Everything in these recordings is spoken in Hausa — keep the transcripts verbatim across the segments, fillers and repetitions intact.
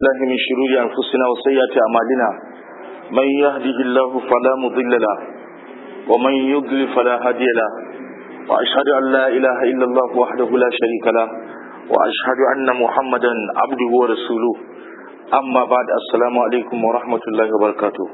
الله من شرور أنفسنا وسيئات أعمالنا من يهده الله فلا مضل له ومن يضلل فلا هادي له وأشهد أن لا إله إلا الله وحده لا شريك له وأشهد أن محمدا عبده ورسوله أما بعد السلام عليكم ورحمة الله وبركاته.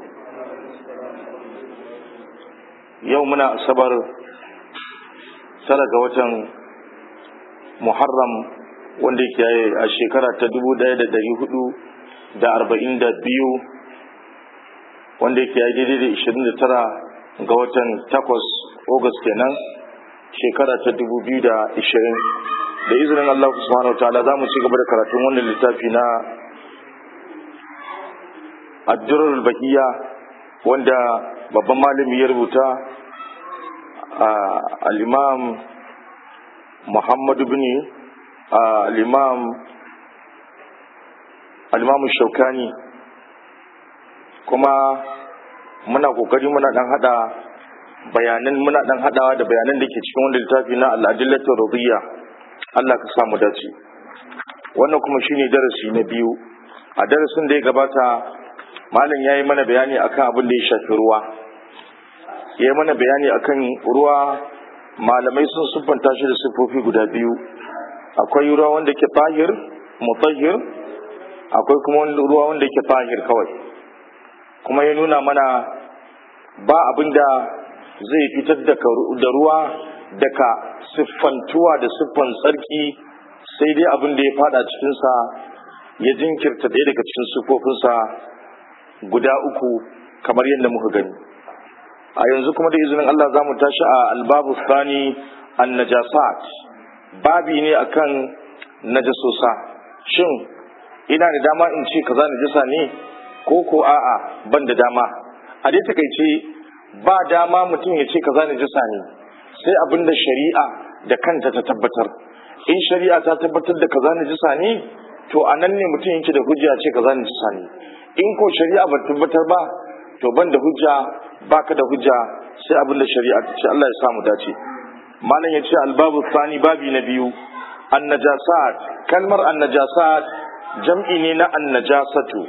يومنا صبر سلك وتن محرم wanda ke a shekara ta dubu ɗaya da ɗari hudu da arba'in da biyu wanda ke daidai da ishirin da tara ga watan takwas August kenan shekara ta dubu biyu da ishirin. Da izinin Allah subhanahu wa ta'ala za mu ci gaba da karatun wannan littafi na Ad-Durrul Bahiyya wanda babban malami ya rubuta al-Imam Muhammad ibn al-imam al-imam Shawkani, kuma muna kokari muna dan hada bayanan muna dan hadawa da bayanan da ke cikin wannan littafi na al-adillatu radiyya. Allah ka samu dace. Wannan kuma shine darasi na biyu. A darasin da ya gabata malam yayi mana bayani akan abin da ya shafi ruwa. Yayi mana bayani akan ruwa, malamai sun siffanta shi da siffofi guda biyu. Akwai ruwa wanda ke tahir mutahhir, akwai kuma ruwa wanda ke tahir kawai. Kuma ya nuna mana ba abinda zai fitar da ruwa daga siffantuwa da siffan tsarki sai dai abin da ya fada cikinsa ya jinkirta ɗaya daga cikin siffofinsa guda uku kamar yadda muka gani. A yanzu kuma da izinin Allah za mu tashi a albabu thani an-najasat, babi ne akan najasosa. Shin ina da dama in ce kaza najasa ne ko ko a'a ban da dama? A dai takaice ba dama mutum ya ce kaza najasa ne sai abin da shari'a da kanta ta tabbatar. In shari'a ta tabbatar da kaza najasa ne to anan ne mutum yake da hujja ce kaza najasa ne. In ko shari'a ba tabbatar ba to ban da hujja, baka da hujja sai abin da shari'a ta ce. Allah ya samu dace. malam ya ce albabu sani, babi na biyu, annajasat. Kalmar annajasat jam'i ne na annajasatu.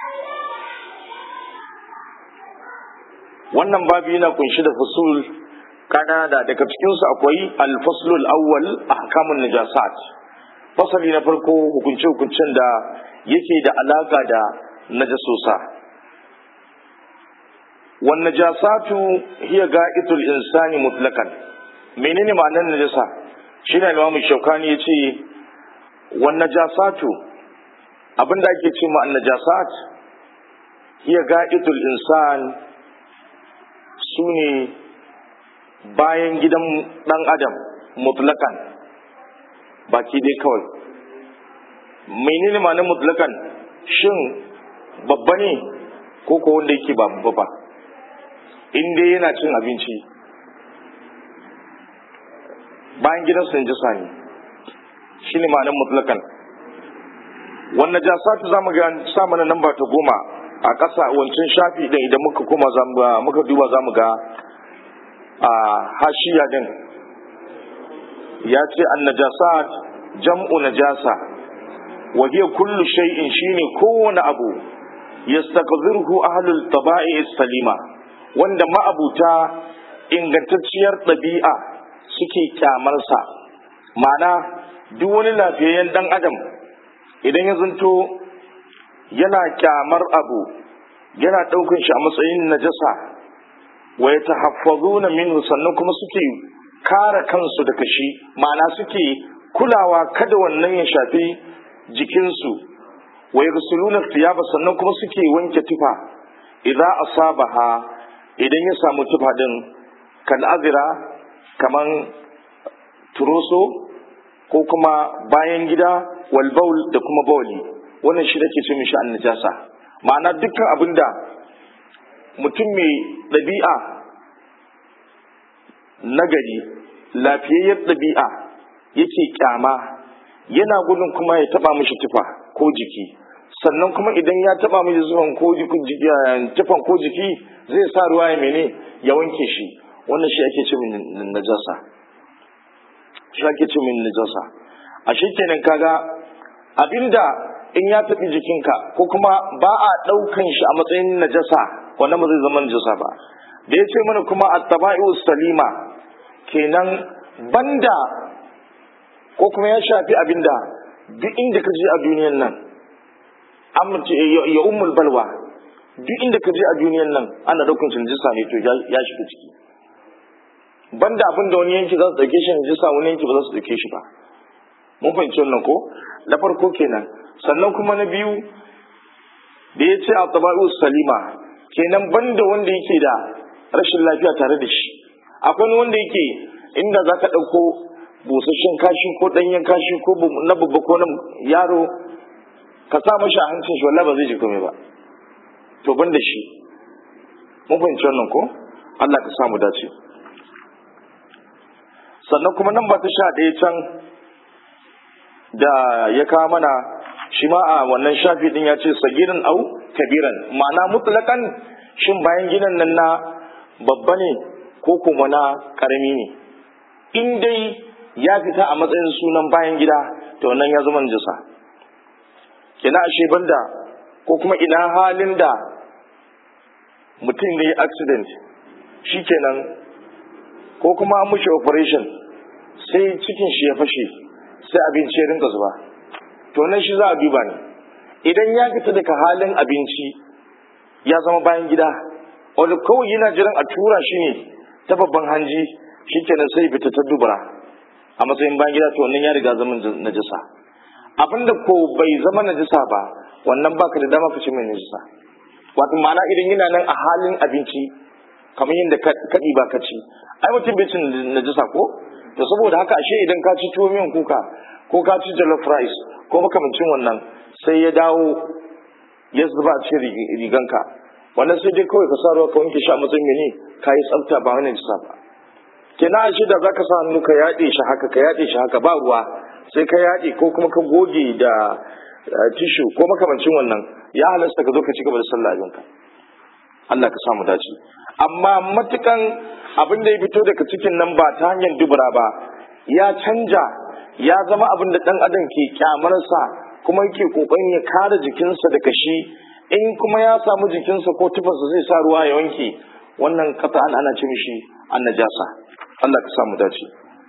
wannan babi yana kunshi da fusul kanada, daga cikinsu akwai alfaslul awwal ahkamun najasat. fasali na farko hukunce hukuncen da yake da alaka da najasosa. wan najasatu hiya ga'itul insani mutlaqan. menene ma'anar najasa? shine Imam Shawkani yace wan najasatu, abinda ake ce ma an-najasat hiya ga'itul insan, sune bayan gidan dan adam mutlaqan, baki dai kawai. menene ma'anar mutlaqan? shin babba ne ko ko wanda yake ba babba ba? in dai yana cin abinci bayan gidansu najasa ne, shi ne ma'anar mutlakan. wannan najasatu za mu ga sa mana namba ta goma a ƙasa wancan shafi ɗin. idan muka koma muka duba za mu ga a hashiya din ya ce an najasat jam'u najasa wa hiya kullu shay'in, shine kowane abu yastakziruhu ahlul taba'i salima, wanda ma'abuta ingantacciyar ɗabi'a suke kyamarsa. ma'ana duk wani lafiyayyen dan adam idan ya zanto yana kyamar abu, yana ɗaukar shi a matsayin najasa, wa yatahaffazuna minhu, sannan kuma suke kare kansu daga shi, ma'ana suke kulawa kada wannan ya shafi jikinsu. wa yaghsiluna thiyaba, sannan kuma suke wanke tufa idza asabaha, idan ya samu tufa din kal azira, kaman turoso ko kuma bayan gida, wal baul, da kuma bauli. wannan shi nake ce mishi annajasa. ma'ana dukkan abinda mutum mai ɗabi'a nagari, lafiyayyar ɗabi'a yake kyama, yana gudun kuma ya taba mishi tufa ko jiki, sannan kuma idan ya taba mishi zuwan ko tufan ko jiki zai sa ruwa ya mene ya wanke shi. wannan shi ake ce min najasa, shi ake ce min najasa. a shi kenan kaga abinda in ya tafi jikinka ko kuma ba a ɗaukan shi a matsayin najasa wannan ba zai zama najasa ba. Da ya ce mana kuma at-taba'i'u salima kenan banda ko kuma ya shafi abinda duk inda ka je a duniyan nan amince ya ummul balwa, duk inda ka je a duniyan nan ana daukan shi najasa ne to ya shiga ciki, banda abinda wani yanki za su dauke shi najasa wani yanki ba za su dauke shi ba. Mun fahimci wannan ko? Na farko kenan. Sannan kuma na biyu da ya ce at-taba'i'u salima kenan banda wanda yake da rashin lafiya tare da shi. Akwai wanda yake inda za ka ɗauko busasshen kashi ko ɗanyen kashi ko na babba ko na yaro ka sa mashi a hancin shi wallahi ba zai ji komai ba, to ban da shi. Mun fahimci wannan ko? Allah ka samu dace. Sannan kuma nan ba ta sha ɗaya can da ya kawo mana shi ma a wannan shafi din ya ce sagirin au kabiran, ma'ana mutlakan shin bayan gidan nan na babba ne ko kuma na karami ne. In dai ya fita a matsayin sunan bayan gida to wannan ya zama najasa. Kina ashe banda ko kuma ina halin da mutum ne accident shikenan ko kuma an mushi operation sai cikin shi ya fashe sai abinci ya rinka zuba, to nan shi za a duba ne. Idan ya fita daga halin abinci ya zama bayan gida wani kawai yana jiran a tura shi ne ta babban hanji shikenan sai fita ta dubura a matsayin bayan gida, to wannan ya riga zaman najasa. Abinda ko bai zama najasa ba wannan baka da dama ka ce mai najasa. Wato ma'ana idan yana nan a halin abinci kamar yadda kaɗi ba ka ci, ai mutum bai cin najasa ko? To saboda haka ashe idan ka ci tuwo miyan kuka ko ka ci jollof rice ko makamancin wannan sai ya dawo ya zuba a cikin riganka, wannan sai dai kawai ka sa ruwa ka wanke shi a matsayin mene ka yi tsafta ba wani najasa ba. Kenan ashe da zaka sa hannu ka yaɗe shi haka ka yaɗe shi haka ba ruwa sai ka yaɗe ko kuma ka goge da tishu ko makamancin wannan ya halasta ka zo ka ci gaba da sallah abinka. Allah ka samu dace. Amma matukan abin da ya fito daga cikin nan ba ta hanyar dubura ba ya canja ya zama abin da dan adam ke kyamarsa kuma yake kokarin ya kare jikinsa daga shi, in kuma ya samu jikinsa ko tufarsa zai sa ruwa ya wanke, wannan kafa an ana ce mishi an najasa. Allah ka samu dace.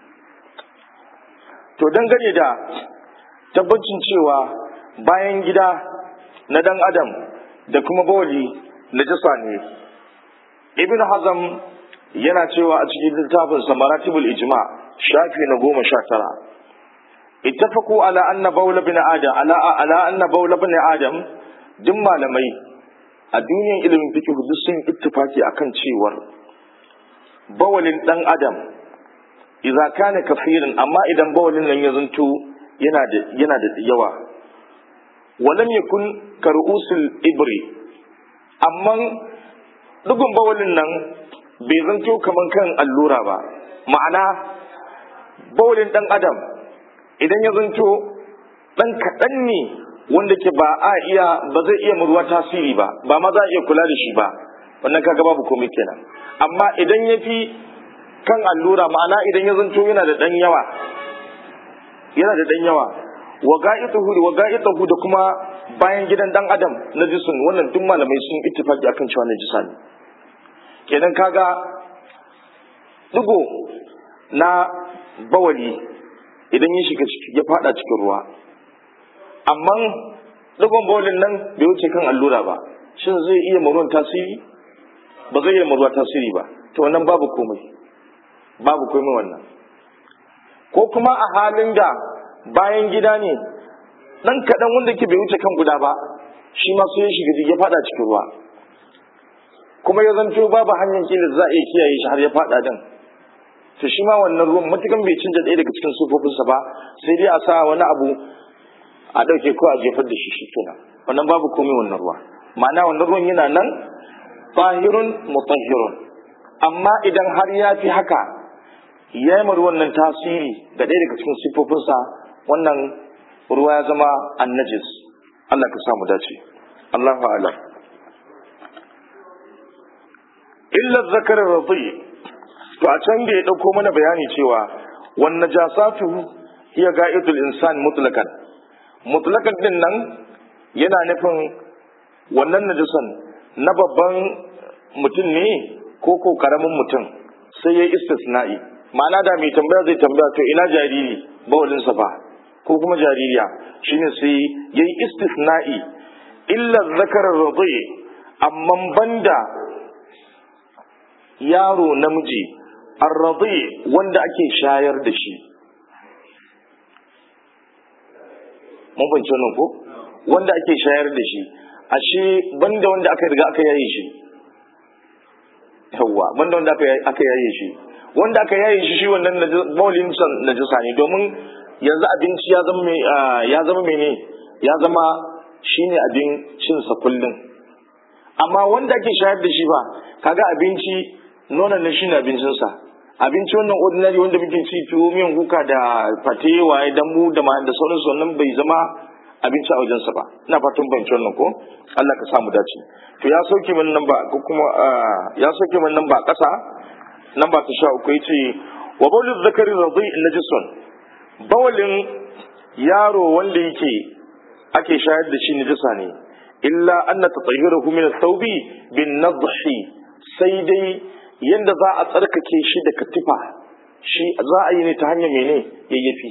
To dangane da tabbacin cewa bayan gida na dan adam da kuma bawali najasa ne, Ibn Hazm yana cewa a cikin littafin sa Maratibul Ijma shafi na goma sha tara, ittafaqu ala anna bawl ibn adam ala ala anna bawl ibn adam, duk malamai a duniyar ilimin fiqh duk sun ittifaki akan cewar bawalin dan adam idza kana kafirin, amma idan bawalin nan ya zanto yana da yana da yawa, walam yakun karusul ibri, amma dugun bawalin nan bai zanto kaman kan allura ba, ma'ana bawalin dan adam idan ya zanto dan kaɗan ne wanda ke ba a iya ba zai iya ruwa tasiri ba ba ma za a iya kula da shi ba, wannan kaga babu komai kenan. Amma idan ya fi kan allura, ma'ana idan ya zanto yana da dan yawa yana da dan yawa wa ga'ituhu wa ga'ituhu da kuma bayan gidan dan adam na jisun, wannan duk malamai sun ittifaki akan cewa najisa ne. Kenan kaga dugo na bawali idan ya shiga ya fada cikin ruwa, amma dugon bawalin nan bai wuce kan allura ba, shin zai iya maruwan tasiri? Ba zai iya maruwa tasiri ba, to wannan babu komai babu komai wannan. Ko kuma a halin da bayan gida ne dan kaɗan wanda ke bai wuce kan guda ba, shi ma sai ya shiga ya fada cikin ruwa, kuma ya zanto babu hanyar kila za a iya kiyaye shi har ya fada din, to shi ma wannan ruwan matukan bai canja ɗaya daga cikin sufofinsa ba, sai dai a sa wani abu a ɗauke ko a jefar da shi shi kenan, wannan babu komai wannan ruwa. Ma'ana wannan ruwan yana nan tahirun mutahhirun, amma idan har ya fi haka ya yi ruwan nan tasiri ga ɗaya daga cikin sifofinsa, wannan ruwa ya zama annajis. Allah ka samu dace. Allahu a'lam. Illa zakarin radi, to a can da ya ɗauko mana bayani cewa wan najasatu hiya ga'itul insan mutlaqan, mutlaqan din nan yana nufin wannan najisan na babban mutum ne ko ko karamin mutum, sai ya istisna'i. Ma'ana da mai tambaya zai tambaya to ina jariri bawalinsa fa ko kuma jaririya, shine sai ya yi istisna'i illa zakarar radai, amma banda yaro namiji arradai wanda ake shayar da shi. Mun fahimci wannan ko? Wanda ake shayar da shi, ashe banda wanda aka riga aka yaye shi. Yawwa, banda wanda aka aka yaye shi. Wanda aka yaye shi shi wannan bawlin san najasa ne, domin yanzu abinci ya zama mai ya zama mene? Ya zama shine abin cin sa kullun. Amma wanda ake shayar da shi ba, kaga abinci nonon ne shine abincin sa. Abinci wannan ordinary wanda muke ci tuwo miyan kuka da fate waye dambu da ma da sauransu, wannan bai zama abinci a wajensa ba. Ina fatan ban ci wannan ko Allah ka samu dace. To ya sauke min nan ba ko kuma ya sauke min nan ba kasa nan ba ta sha uku yace wa bawlul zakari radhi najisun, bawlin yaro wanda yake ake shayar da shi najisa ne, illa anna tatahhiruhu min ath-thawbi bin nadhi, sai dai yanda za a tsarkake shi da katifa shi za a yi ne ta hanyar mene yayyafi.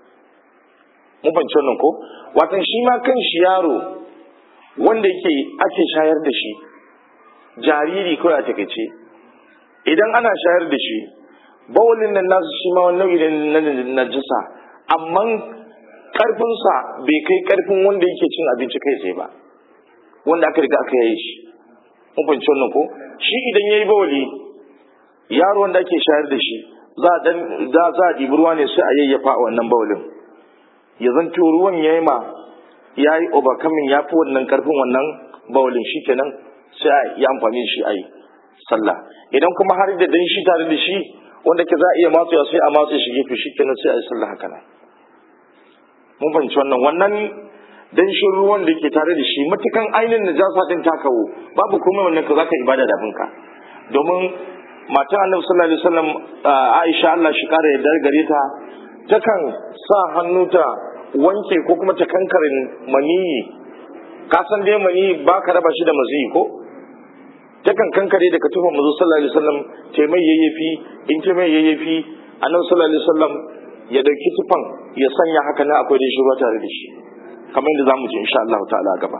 Mun fahimci wannan ko? Watan shi ma kan shi yaro wanda yake ake shayar da shi, jariri kawai a takaice, idan ana shayar da shi bawalin nan nasu shi ma wani nau'i na najisa, amma karfinsa bai kai karfin wanda yake cin abinci kai tsaye ba, wanda aka riga aka yaye shi. Mun fahimci wannan ko? Shi idan yayi bawali, yaro wanda ake shayar da shi za a dan za a ɗibi ruwa ne sai a yayyafa a wannan bawalin, ya zanto ruwan yayi ma yayi overcoming ya fi wannan karfin wannan bawalin, shikenan sai a yi amfani da shi a yi sallah. Idan kuma har da dan shi tare da shi wanda ke za a iya matsuwa sai a matse shi gefe, shikenan sai a yi sallah haka nan. Mun fahimci wannan wannan dan shi ruwan da ke tare da shi matukan ainihin najasa din ta kawo babu komai, wannan ka zaka ibada da abinka. Domin matan Annabi sallallahu alaihi wasallam Aisha Allah shi kare da gare ta, takan sa hannu ta wanke ko kuma ta kankarin maniyi. Ka san dai maniyi ba ka raba shi da maziyi ko? Takan kankare da katufan manzo sallallahu alaihi wasallam ta mai yayyafi, in ta mai yayyafi Annabi sallallahu alaihi wasallam ya dauki tufan ya sanya haka na akwai da shi ruwa tare da shi, kamar yadda zamu ji insha Allah ta'ala gaba.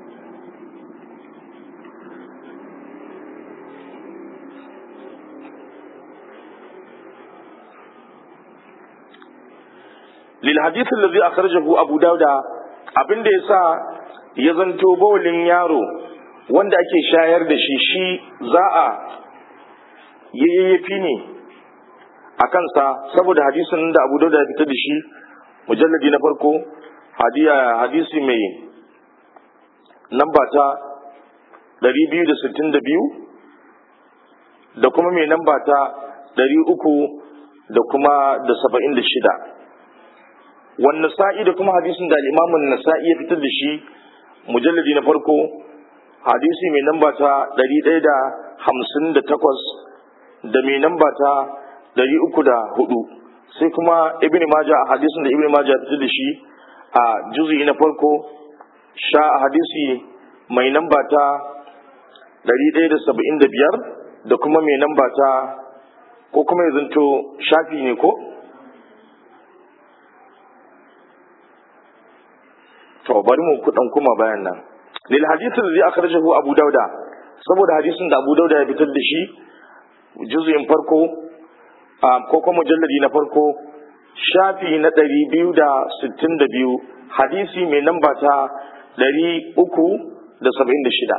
lil hadith alladhi akhrajahu Abu Dawud, abinda yasa ya zanto bawlin yaro wanda ake shayar da shi shi za a yayyafi ne a kansa, saboda hadisin da Abu Dawud ya fitar da shi mujalladi na farko hadiya hadisi mai namba ta ɗari biyu da sittin da biyu da kuma mai namba ta ɗari uku da kuma da saba'in da shida. Wannan sa'i da kuma hadisin da al'imamun nasa'i ya fitar da shi mujalladi na farko hadisi mai namba ta ɗari ɗaya da hamsin da takwas da mai namba ta ɗari uku da hudu, sai kuma ibn majah a hadisin da ibn majah ya fitar da shi a juzu'i na farko sha a hadisi mai namba ta ɗari ɗaya da saba'in da biyar da kuma mai namba ta ko kuma ya zanto shafi ne ko? To bari mu kudan kuma bayan nan. Lil hadith alladhi akhrajahu Abu Dawud, saboda hadisin da Abu Dawud ya fitar da shi juz'in farko ko kuma mujalladi na farko shafi na ɗari biyu da sittin da biyu hadisi mai namba ta ɗari uku da saba'in da shida.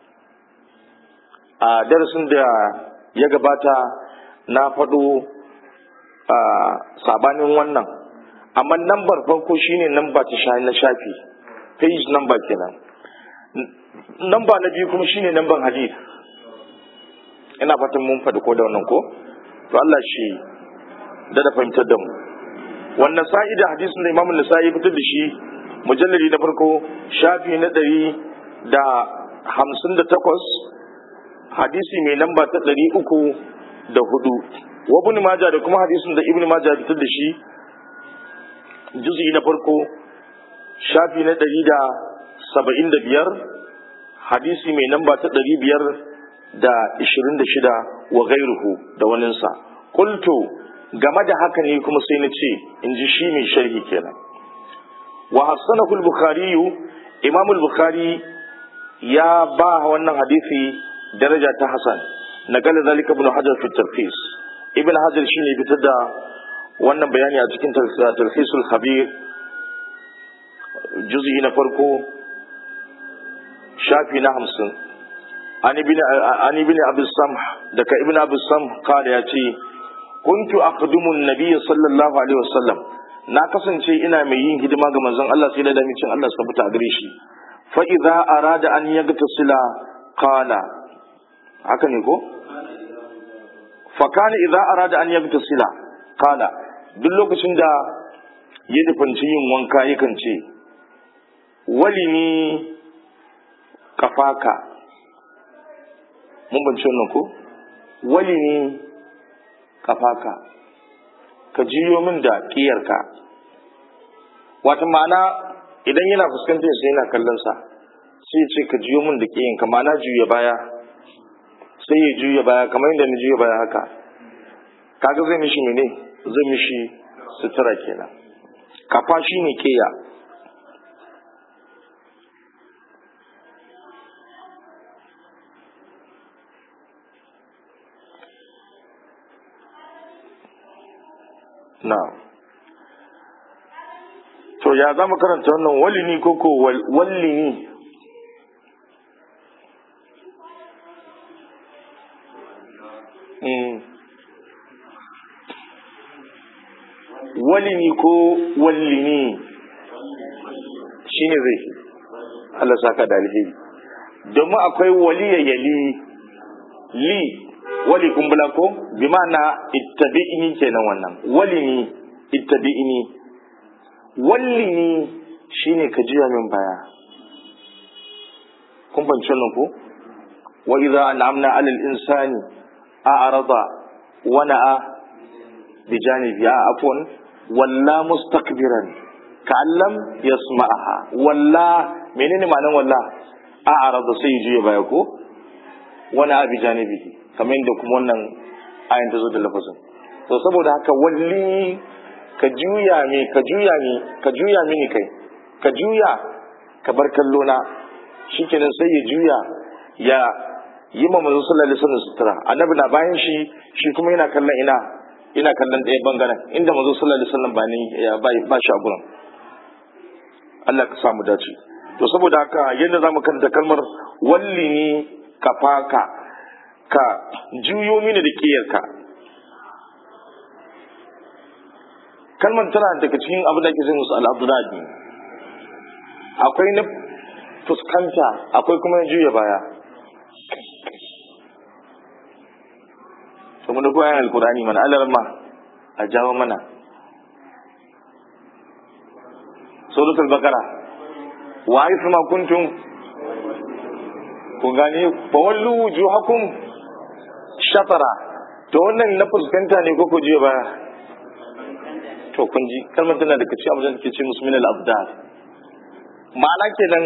A darasin da ya gabata na faɗo a sabanin wannan, amma nambar farko shine namba ta na shafi, page number kenan. Namba na biyu kuma shine namban hadith. Ina fatan mun faɗi ko da wannan ko? To Allah shi da da fahimtar da mu. Wannan sa'i da hadisin da Imam Nasa'i fitar da shi mujalladi na farko shafi na ɗari da hamsin da takwas hadisi mai namba ta ɗari uku da hudu. Wa Ibn Majah da kuma hadisin da Ibn Majah fitar da shi juz'i na farko shafi na ɗari da saba'in da biyar, hadisi mai namba ta ɗari biyar da ishirin da shida wa gairuhu da waninsa. Qultu, game da haka ne kuma sai na ce, in ji shi mai sharhi kenan. Wa hassanahu al-Bukhari, Imam al-Bukhari ya ba wannan hadisi daraja ta hasan. Naqala zalika Ibn Hajar fi Tarhis. Ibn Hajar shine fitar da wannan bayani a cikin Tarhisul Khabir, juz'i na farko, shafi na hamsin. An ibn an ibn Abi Samh, daga Ibn Abi Samh kala ya ce, kuntu akhdumu an-nabiy sallallahu alaihi wasallam, na kasance ina mai yin hidima ga manzon Allah sai da damicin Allah suka fita a gare shi. Fa idza arada an yaghtasila qala, haka ne ko? Fa kana idza arada an yaghtasila qala, duk lokacin da ya nufanci yin wanka yakan ce, walini kafaka. Mun bance wannan ko? Walini kafaka, ka jiyo min da ƙiyarka. Wata ma'ana idan yana fuskantar sai yana kallon sa, sai ya ce ka jiyo min da ƙiyanka, ma'ana juya baya, sai ya juya baya kamar yadda ni juya baya haka. Kaga zai mishi mene? Zai mishi sutura kenan. Kafa shi ne ƙiya. Na to ya za mu karanta wannan walini ko ko wallini? Mm. Walini ko wallini shine zai Allah saka da alheri, domin akwai waliya yali li wali kumbula ko bi ma'ana ittabi'ini kenan wannan. Walini ittabi'ini, wallini shine ka jiya min baya. Kun bance nan ko? Wa idza an'amna 'ala al-insani a'rada wa na'a bi janibi afwan walla mustakbiran ka'allam yasma'aha. Walla menene ma'anar walla? A'rada sai jiya baya ko? Wa na'a bi janibi, kamar yadda kuma wannan ayin ta zo da lafazin. To saboda haka walli ka juya me ka juya me ka juya mini kai ka juya ka bar kallo na, shikenan sai ya juya ya yi ma manzo sallallahu alaihi wasallam sutura. Annabi na bayan shi, shi kuma yana kallon ina ina kallon ɗaya bangaren inda manzo sallallahu alaihi wasallam ba ni ya ba shi a gurin. Allah ka samu dace. To saboda haka yadda zamu karanta kalmar walli ni kafaka, ka juyo mini da kiyarka. Kalmar tana daga cikin abin da ake zai musu al'abduradi. Akwai na fuskanta, akwai kuma na juya baya. To mun da koyan alkurani mana alarma a jawo mana suratul baqara wa aisu ma kuntum, ku gane fa wallu wujuhakum shatara. To wannan na fuskanta ne ko ku jiya baya? To kun ji kalmar tana da kace abin da ke ce musu min al-abdal. Ma'ana kenan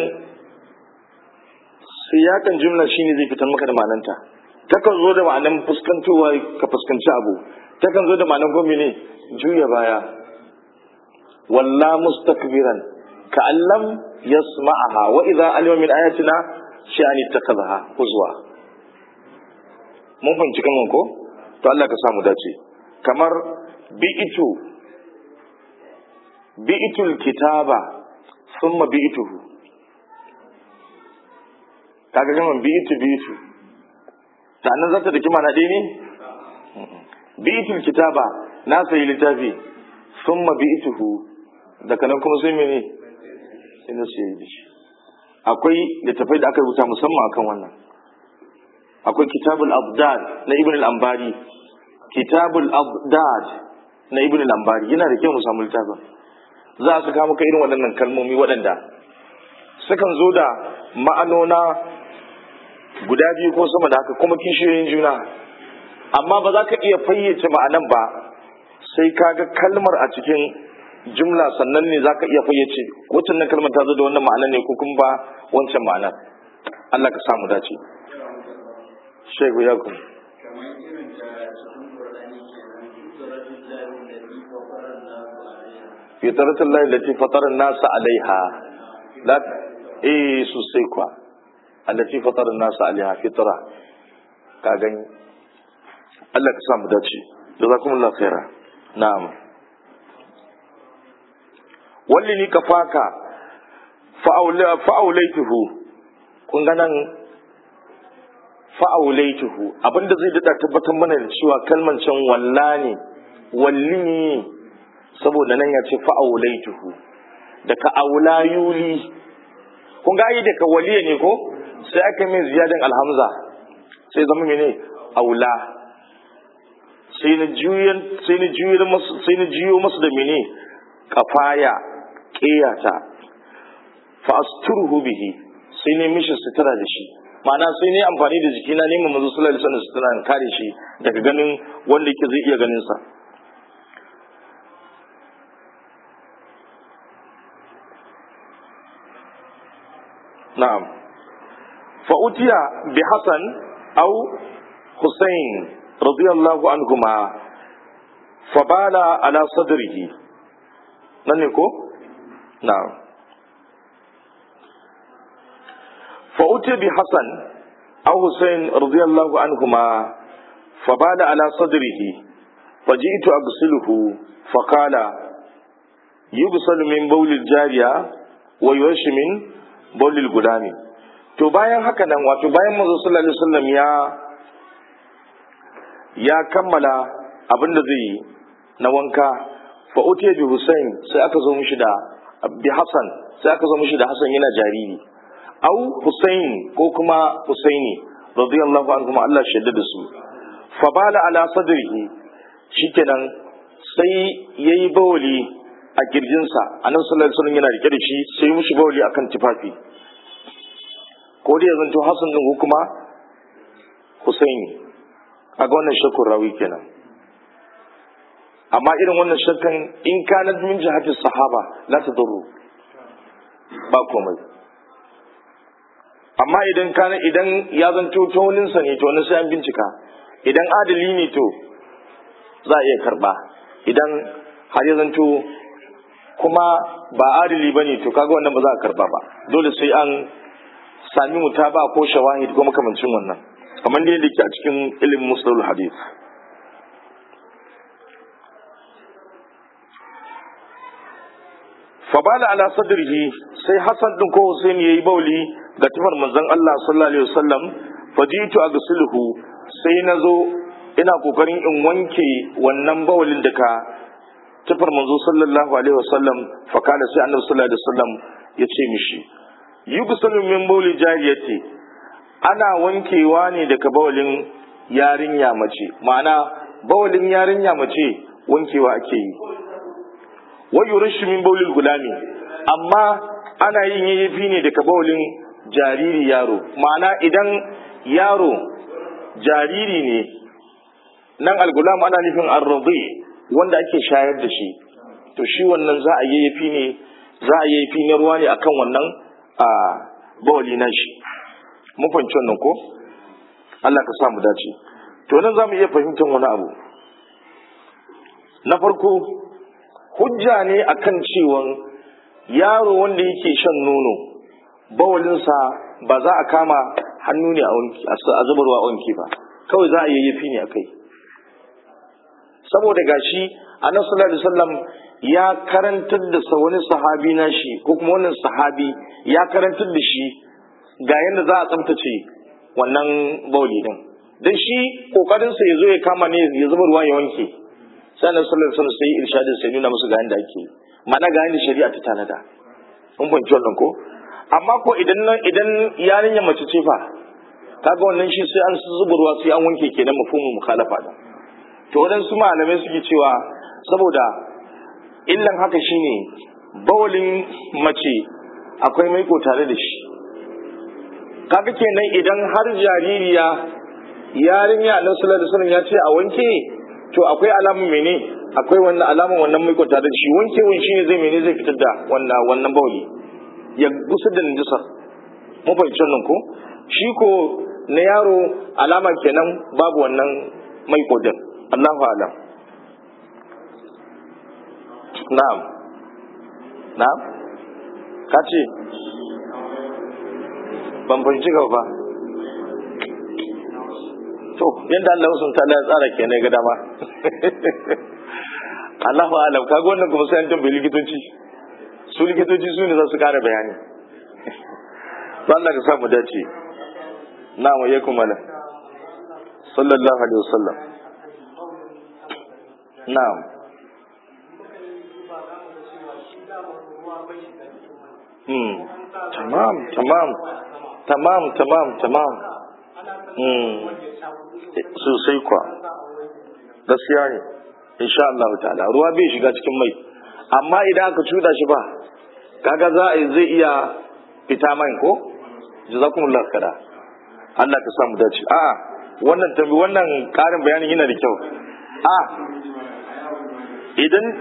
siyakan jumla shine zai fitar maka da ma'ananta. Takan zo da ma'anan fuskantowa ka fuskanci abu, takan zo da ma'anan gomi ne juya baya. Walla mustakbiran ka'allam yasma'aha wa idza alima min ayatina sha'an ittakhadha huzwa. Mun fahimci kan ko? To Allah ka samu dace. Kamar bi'itu bi'itul kitaba thumma bi'ituhu. Kaga kaman bi'itu bi'itu. Sannan zata da kima na dai ne? Bi'itul kitaba, na sayi littafi, thumma bi'ituhu. Daga nan kuma sai mene? Sai na sayi shi. Akwai littafai da aka rubuta musamman akan wannan. Akwai kitabul abdad na ibn al-ambari, kitabul abdad na ibn al-ambari, yana da kyau mu samu littafin. Za su kawo maka irin waɗannan kalmomi waɗanda sukan zo da ma'anona guda biyu ko sama da haka kuma kishiyoyin juna, amma ba za ka iya fayyace ma'anan ba sai ka ga kalmar a cikin jumla sannan ne zaka iya fayyace wacce nan kalmar ta zo da wannan ma'ana ne ko kuma ba wancan ma'anar. Allah ka samu dace. Shehu ya ku fitratullahi allati fatara an-nasa alaiha la eh sosai kwa allati fatara an-nasa alaiha fitra ka gani. Allah ka samu dace. Jazakumullahu khaira. Na'am. Walli ni kafaka fa'aula fa'ulaituhu kun ga nan fa'aulaituhu abinda zai dada tabbatar mana da cewa kalman can wallani walli saboda nan ya ce fa'aulaituhu daga aula yuli kun ga yi daga waliya ne ko sai aka mai ziyadan alhamza sai zama mene aula sai na juyo sai na juyo masu sai na juyo masu da mene kafaya qiyata fa asturuhu bihi sai ne mishi sutura da shi ma'ana sai ne amfani da jikina ne manzo sallallahu alaihi wasallam sutura in kare shi daga ganin wanda yake zai iya ganin sa. na'am fa utiya bi hasan aw husayn radiyallahu anhuma fa bala ala sadrihi nan ne ko na'am fa utiya bi hasan aw husayn radiyallahu anhuma fa bala ala sadrihi faji'tu aghsiluhu fa qala yubsalu min bawli al-jariya wa yuwashi min bawli al-gulami. To bayan haka nan wato bayan manzo sallallahu alaihi wasallam ya ya kammala abin da zai yi na wanka fa utiya bi Husayn sai aka zo mishi da bi Hassan sai aka zo mishi da Hassan yana jariri au Husayn ko kuma Husaini radiyallahu anhu ma Allah shaddada da su fa bala ala sadrihi shikenan sai yayi bawli a kirjinsa annabi sallallahu alaihi wasallam yana rike da shi sai mishi bawli akan tufafi ko dai zan to Hassan din ko kuma Husaini kaga wannan shakku rawi kenan amma irin wannan shakkan in kana min jihati sahaba la tadurru ba komai amma idan kana idan ya zanto taunin sa ne to wannan sai an bincika idan adali ne to za a iya karba idan har ya zanto kuma ba adali bane to kaga wannan ba za a karba ba dole sai an sami mutaba ko shawahid ko makamancin wannan kamar da yake a cikin ilimin mustalahul hadith. fabala ala sadrihi sai Hassan din ko Hussein yayi bauli ga tufar manzon Allah sallallahu alaihi wasallam fajitu aghsiluhu sai nazo ina kokarin in wanke wannan baulin da ka tufar manzo sallallahu alaihi wasallam fa kana sai annabi sallallahu alaihi wasallam ya ce mishi yugsalu min bauli jariyati ana wankewa ne daga bawalin yarinya mace ma'ana bawalin yarinya mace wankewa ake yi wa yurashu min bawlil gulami amma ana yin yafi ne daga bawlin jariri yaro ma'ana idan yaro jariri ne nan algulam ana nufin arradi wanda ake shayar da shi to shi wannan za a yafi ne za a yafi ne ruwa ne akan wannan a bawli na shi mun fahimci wannan ko Allah ka sa mu dace to nan zamu iya fahimtar wani abu na farko hujja ne akan cewa yaro wanda yake shan nono bawalinsa ba za a kama hannu ne a zubarwa a wanki ba kawai za a yayyafi ne a kai saboda gashi annabi sallallahu alaihi wasallam ya karantar da sa wani sahabi na shi ko kuma wannan sahabi ya karantar da shi ga yanda za a tsaftace wannan bawli din dan shi kokarin sa yazo ya kama ne ya zubarwa ya wanke sai na sallallahu alaihi wasallam sai irshadin sai nuna musu ga yanda ake mana ga yanda shari'a ta tanada mun fahimci wannan ko amma ko idan idan yarinya mace ce fa kaga wannan shi sai an zuburwa sai an wanke kenan mafhumin mukhalafa da to wadan su malamai suke cewa saboda illan haka shine bawlin mace akwai maiko tare da shi kaga kenan idan har jaririya yarinya Allah sallallahu alaihi wasallam ya ce a wanke to akwai alamun mene akwai wannan alaman wannan mai kwata da shi wankewan shi ne zai mene zai fitar da wannan wannan bawli ya gusar da najisa mu fahimci nan ko shi ko na yaro alama kenan babu wannan mai kodin Allahu a'lam na'am na'am ka ce ban fahimci gaba ba to yadda Allah sun ta ya tsara kenan ga dama Allahu a'lam kaga wannan kuma sai an tambayi likitoci su likitoci su ne za su kara bayani to Allah ka samu dace na'am alaikum ala sallallahu alaihi wasallam na'am hmm tamam tamam tamam tamam tamam hmm sosai kwa gaskiya ne insha Allah ta'ala ruwa bai shiga cikin mai amma idan aka cuda shi ba kaga za a zai iya fita mai ko jazakumullahu khaira Allah ka samu dace a wannan tambi wannan karin bayanin yana da kyau a idan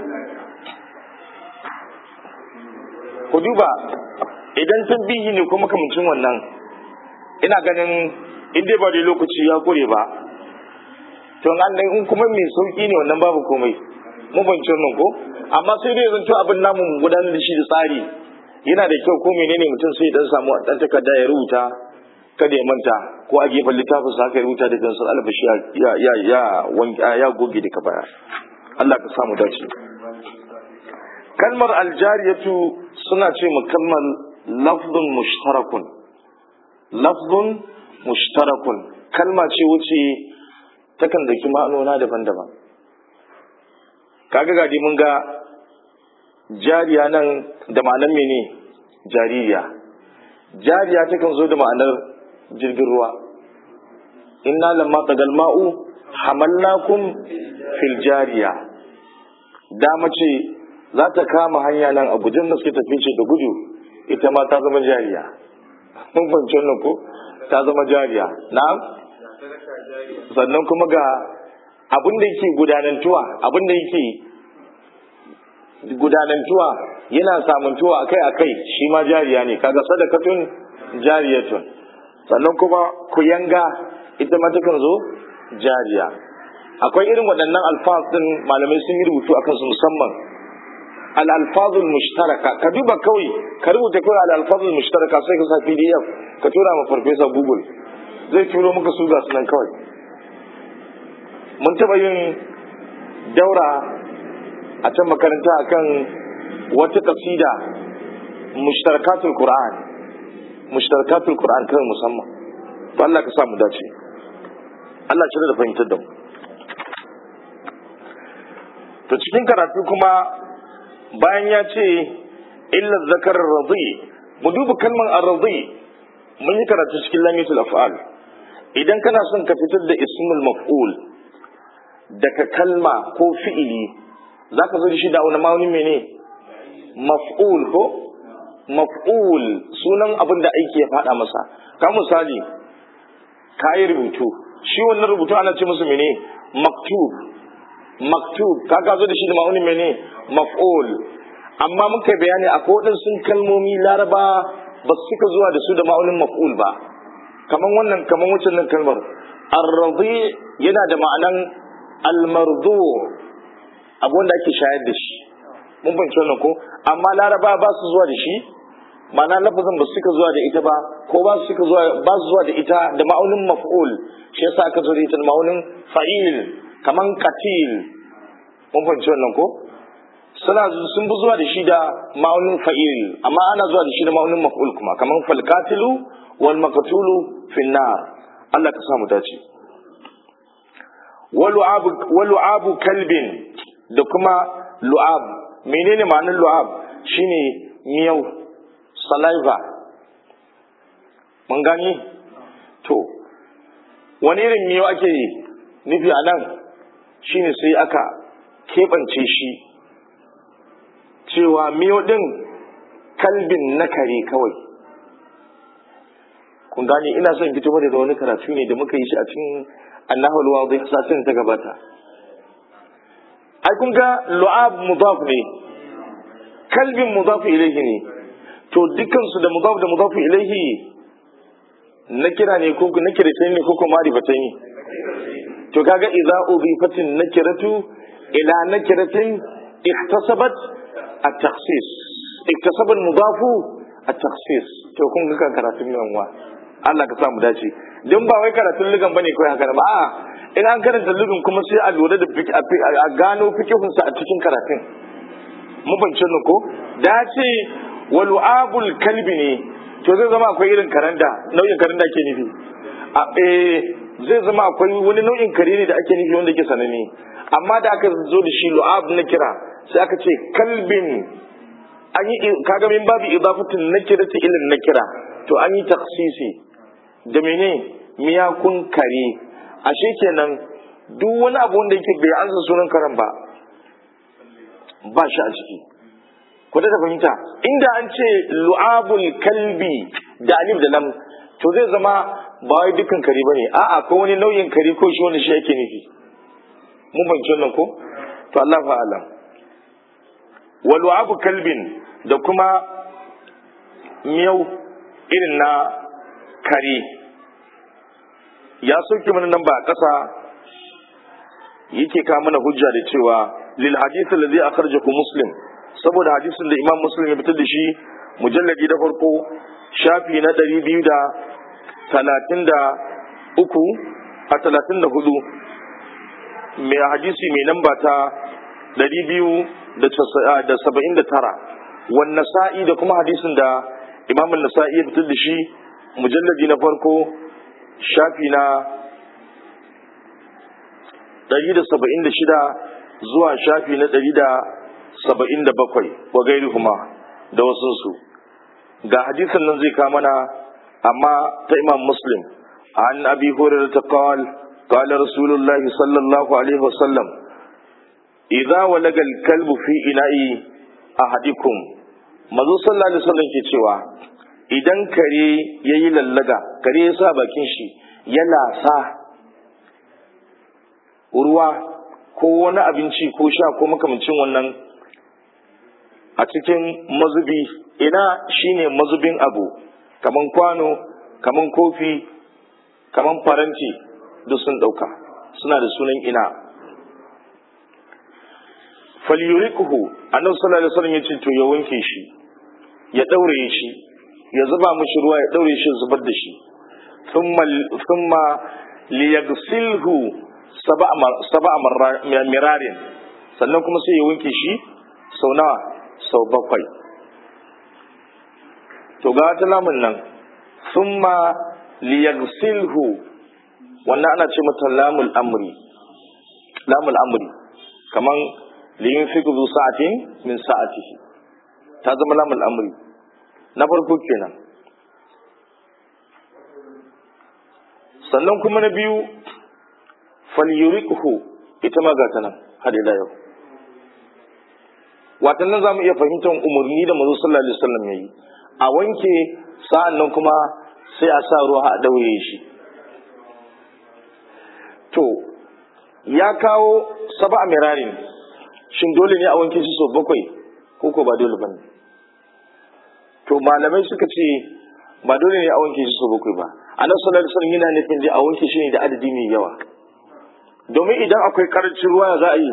ku duba idan tambihi ne kuma kamancin wannan ina ganin in dai ba da lokaci ya kure ba to an dai in kuma mai sauki ne wannan babu komai mu bance nan ko amma sai dai zan to abin namu gudanar da shi da tsari yana da kyau ko menene mutum sai dan samu dan takarda ya rubuta kada ya manta ko a gefen littafin sa haka ya rubuta da gansar albashi ya ya ya ya goge da baya Allah ka samu dace kalmar aljariyatu suna ce mu kalmar lafdun mushtarakun lafdun mushtarakun kalma ce wuce takan dauki ma'anona daban-daban kaga gadi mun ga jariya nan da ma'anar mene jaririya jariya takan zo da ma'anar jirgin ruwa inna lamma tagal ma'u hamalnakum fil jariya da mace za ta kama hanya nan a gujin da suke tafi ce da gudu ita ma ta zama jariya mun fahimci wannan ko ta zama jariya na'am sannan kuma ga abin da yake gudanantuwa abin da yake gudanantuwa yana samuntuwa akai akai shi ma jariya ne kaga sadakatun jariyatun sannan kuma kuyanga ita ma takan zo jariya akwai irin waɗannan alfaz din malamai sun yi rubutu akan su musamman al-alfazul mushtaraka ka duba kawai ka rubuta kawai al-alfazul mushtaraka sai ka sa P D F ka tura ma farfesa Google zai turo maka su ga sunan kawai mun taba yin daura a can makaranta akan wata kasida mushtarakatul Qur'an mushtarakatul Qur'an kan musamman to Allah ka sa mu dace Allah ya da fahimtar da mu to cikin karatu kuma bayan ya ce illa zakar radi mu duba kalmar ar-radi mun yi karatu cikin lamitul af'al idan kana son ka fitar da ismul maf'ul daga kalma ko fi'ili zaka zo da shi da wani ma'auni mene maf'ul ko maf'ul sunan abin da aiki ya fada masa ka misali kayi rubutu shi wannan rubutu ana ce musu mene maktub maktub kaga zo da shi da ma'auni mene maf'ul amma muka bayani akwai waɗansu kalmomi laraba ba su suka zuwa da su da ma'aunin maf'ul ba kaman wannan kaman wucin nan kalmar ar-radi yana da ma'anan al-mardu abu wanda ake shayar da shi mun fahimci wannan ko amma laraba ba su zuwa da shi ma'ana lafazin ba su suka zuwa da ita ba ko ba su suka zuwa ba su zuwa da ita da ma'aunin maf'ul shi yasa aka zo da ita da ma'aunin fa'il kaman qatil mun fahimci wannan ko suna sun bi zuwa da shi da ma'aunin fa'il amma ana zuwa da shi da ma'aunin maf'ul kuma kaman fal qatilu wal maqtulu fi nar Allah ka samu dace wa lu'ab wa lu'ab kalbin da kuma lu'ab menene ma'anar lu'ab shine miyau saliva mun gani to wani irin miyau ake nufi a nan shine sai aka keɓance shi cewa miyo ɗin kalbin na kare kawai kun gane ina son fito da wani karatu ne da muka yi shi a cikin annahul wadih satin ta gabata ai kun ga lu'ab mudaf ne, kalbin mudaf ilayhi ne, to dukkan su da mudaf da mudaf ilayhi na kira ne ko na kira ne ko kuma ma'rifata ne. To kaga idza udifatin nakiratu ila nakiratin iktasabat at-takhsis, iktasaba al-mudafu at-takhsis. To kun ga karatun nan wa Allah ka sa mu dace, dan ba wai karatun lugan bane kai haka ba, a'a in an karanta lugan kuma sai a lura da a gano fikihun sa a cikin karatun. Mu bance ne ko da ce walu'abul kalbi ne, to zai zama akwai irin karanda, nau'in karanda ke nufi a eh zai zama akwai wani nau'in kare ne da ake nufi wanda ke sanani, amma da aka zo da shi lu'ab na kira sai aka ce kalbin, an yi kaga min babu idafatin nakira ta ilin nakira, to an yi taksisi da mene miyakun kare. Ashe kenan duk wani abu wanda yake bai ansa sunan karen ba ba shi a ciki. Ku da fahimta, inda an ce lu'abul kalbi da alif da lam, to zai zama ba wai dukkan kare bane, a'a ko wani nau'in kare ko shi wanda shi yake nufi. Mun fahimci wannan ko? To Allah fa alam. Wa lu'abu kalbin da kuma miyau irin na kare. Ya sauke mana nan ba a ƙasa yake kawo mana hujja da cewa lil hadith alladhi akhrajahu Muslim, saboda hadisin da Imam Muslim ya fitar da shi mujalladi da farko shafi na ɗari biyu da talatin da uku a talatin da hudu, mai hadisi mai namba ta ɗari biyu da saba'in da tara, wan nasa'i da kuma hadisin da Imam Nasa'i ya fitar da shi mujalladi na farko shafi na ɗari da saba'in da shida zuwa shafi na ɗari da saba'in da bakwai wa gairi kuma da wasunsu. Ga hadisin nan zai kama mana amma ta Imam Muslim, an abi hurairah ta qala qala rasulullahi sallallahu alaihi wasallam idza walaga al-kalbu fi ina'i ahadikum, mazo sallallahu alaihi wasallam ke cewa idan kare yayi lallaga, kare ya sa bakin shi ya lasa ruwa ko wani abinci ko sha ko makamancin wannan a cikin mazubi, ina shine mazubin abu kaman kwano, kaman kofi, kaman faranti, duk sun dauka suna da sunan ina. falyurikuhu, annabi sallallahu alaihi wasallam yace to ya wanke shi, ya daure shi, ya zuba mishi ruwa, ya daure shi, zubar da shi, thumma thumma liyaghsilhu sab'a sab'a mirarin, sannan kuma sai ya wanke shi sau nawa? Sau bakwai. To ga ta lamun nan thumma liyaghsilhu, wannan ana ce mata lamul amri, lamul amri kaman liyunfiqu zu sa'atin min sa'atihi, ta zama lamul amri na farko kenan. Sannan kuma na biyu falyuriquhu, ita ma ga ta nan har ila yau. Watan nan zamu iya fahimtar umarni da manzo sallallahu alaihi wasallam yayi, a wanke sa'an nan kuma sai a sa ruwa a daure shi. To ya kawo sab'a mirarin, shin dole ne a wanke shi sau bakwai ko ko ba dole bane? To malamai suka ce ba dole ne a wanke shi sau bakwai ba. Annabi sallallahu alaihi wasallam yana nufin dai a wanke shi ne da adadi mai yawa, domin idan akwai karancin ruwa za a yi.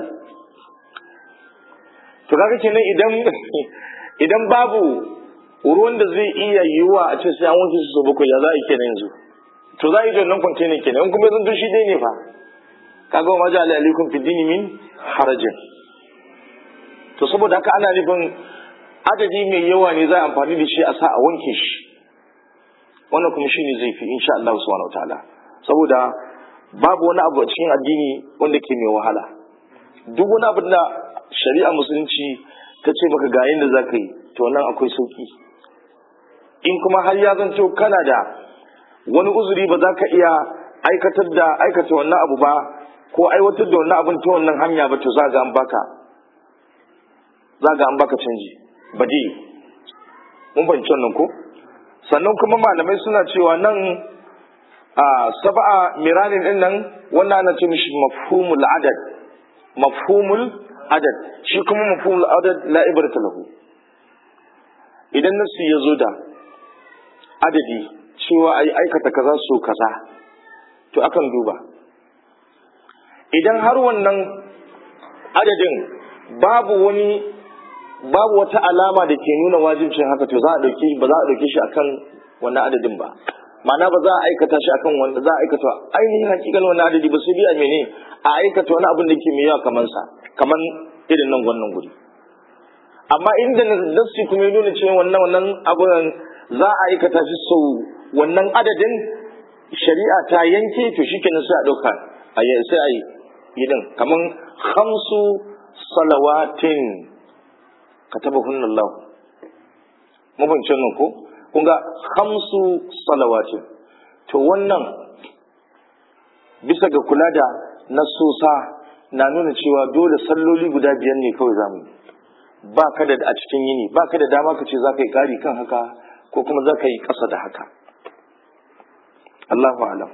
To kaga kenan idan idan babu ruwan da zai iya yiwuwa a ce sai an wanke shi sau bakwai, ya za a yi kenan yanzu? To za a yi da wannan container kenan, in kuma zan shi dai ne fa, kaga wa majali alaikum fi dini min harajin. To saboda haka ana nufin adadi mai yawa ne za a amfani da shi a sa a wanke shi, wannan kuma shine zai fi insha Allah subhanahu wataala, saboda babu wani abu a cikin addini wanda ke mai wahala. Duk wani abu da shari'a musulunci ta ce maka ga yanda za ka yi, to nan akwai sauki. In kuma har ya zanto kana da wani uzuri ba za ka iya aikatar da aikata wannan abu ba ko aiwatar da wannan abin ta wannan hanya ba, to za ga an baka za ga an baka canji badi. Mun fahimci wannan ko? Sannan kuma malamai suna cewa nan a sab'a miranin din nan, wannan ana ce mishi mafhumul adad, mafhumul adad, shi kuma mafhumul adad la ibrata lahu. Idan nasu ya zo da adadi cewa ai aikata kaza so kaza, to akan duba idan har wannan adadin babu wani babu wata alama da ke nuna wajibcin haka, to za a dauke ba za a dauke shi akan wannan adadin ba. ma'ana ba za a aikata shi akan wanda za a aikata ainihin hakikan wannan adadi ba, sai dai a mene a aikata wani abin da ke mai yawa kaman sa, kaman irin nan wannan guri. amma inda nassi kuma ya nuna cewa wannan wannan abin za a aikata shi sau wannan adadin shari'a ta yanke, to shikenan sai a dauka a yi sai a yi idan kaman khamsu salawatin katabahunna Allah. mun fahimci nan ko kun ga khamsu salawatin, to wannan bisa ga kula da nasosa na nuna cewa dole salloli guda biyar ne kawai zamu yi, ba ka da a cikin yini ba ka da dama ka ce za ka yi ƙari kan haka ko kuma za ka yi ƙasa da haka. Allahu alam.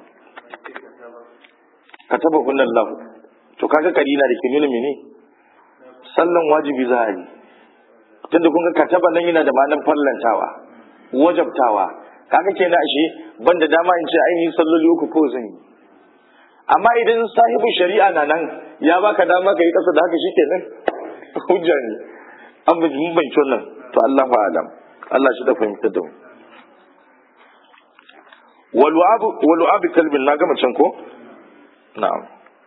katabahunna Allah, to kaga karina da ke nuna mene sallan wajibi za a yi, tunda kun ga kataba nan yana da ma'anar farlantawa wajabtawa, kaga kenan ashe ban da dama in ce ainihin salloli uku ko zan yi. amma idan sahibu shari'a na nan ya baka dama ka yi kasa da haka shikenan hujja ne an bi mun bai nan, to Allahu a'lam. Allah shi da fahimta da mu. walu'abu walu'abu kalbin na gama can ko na'am.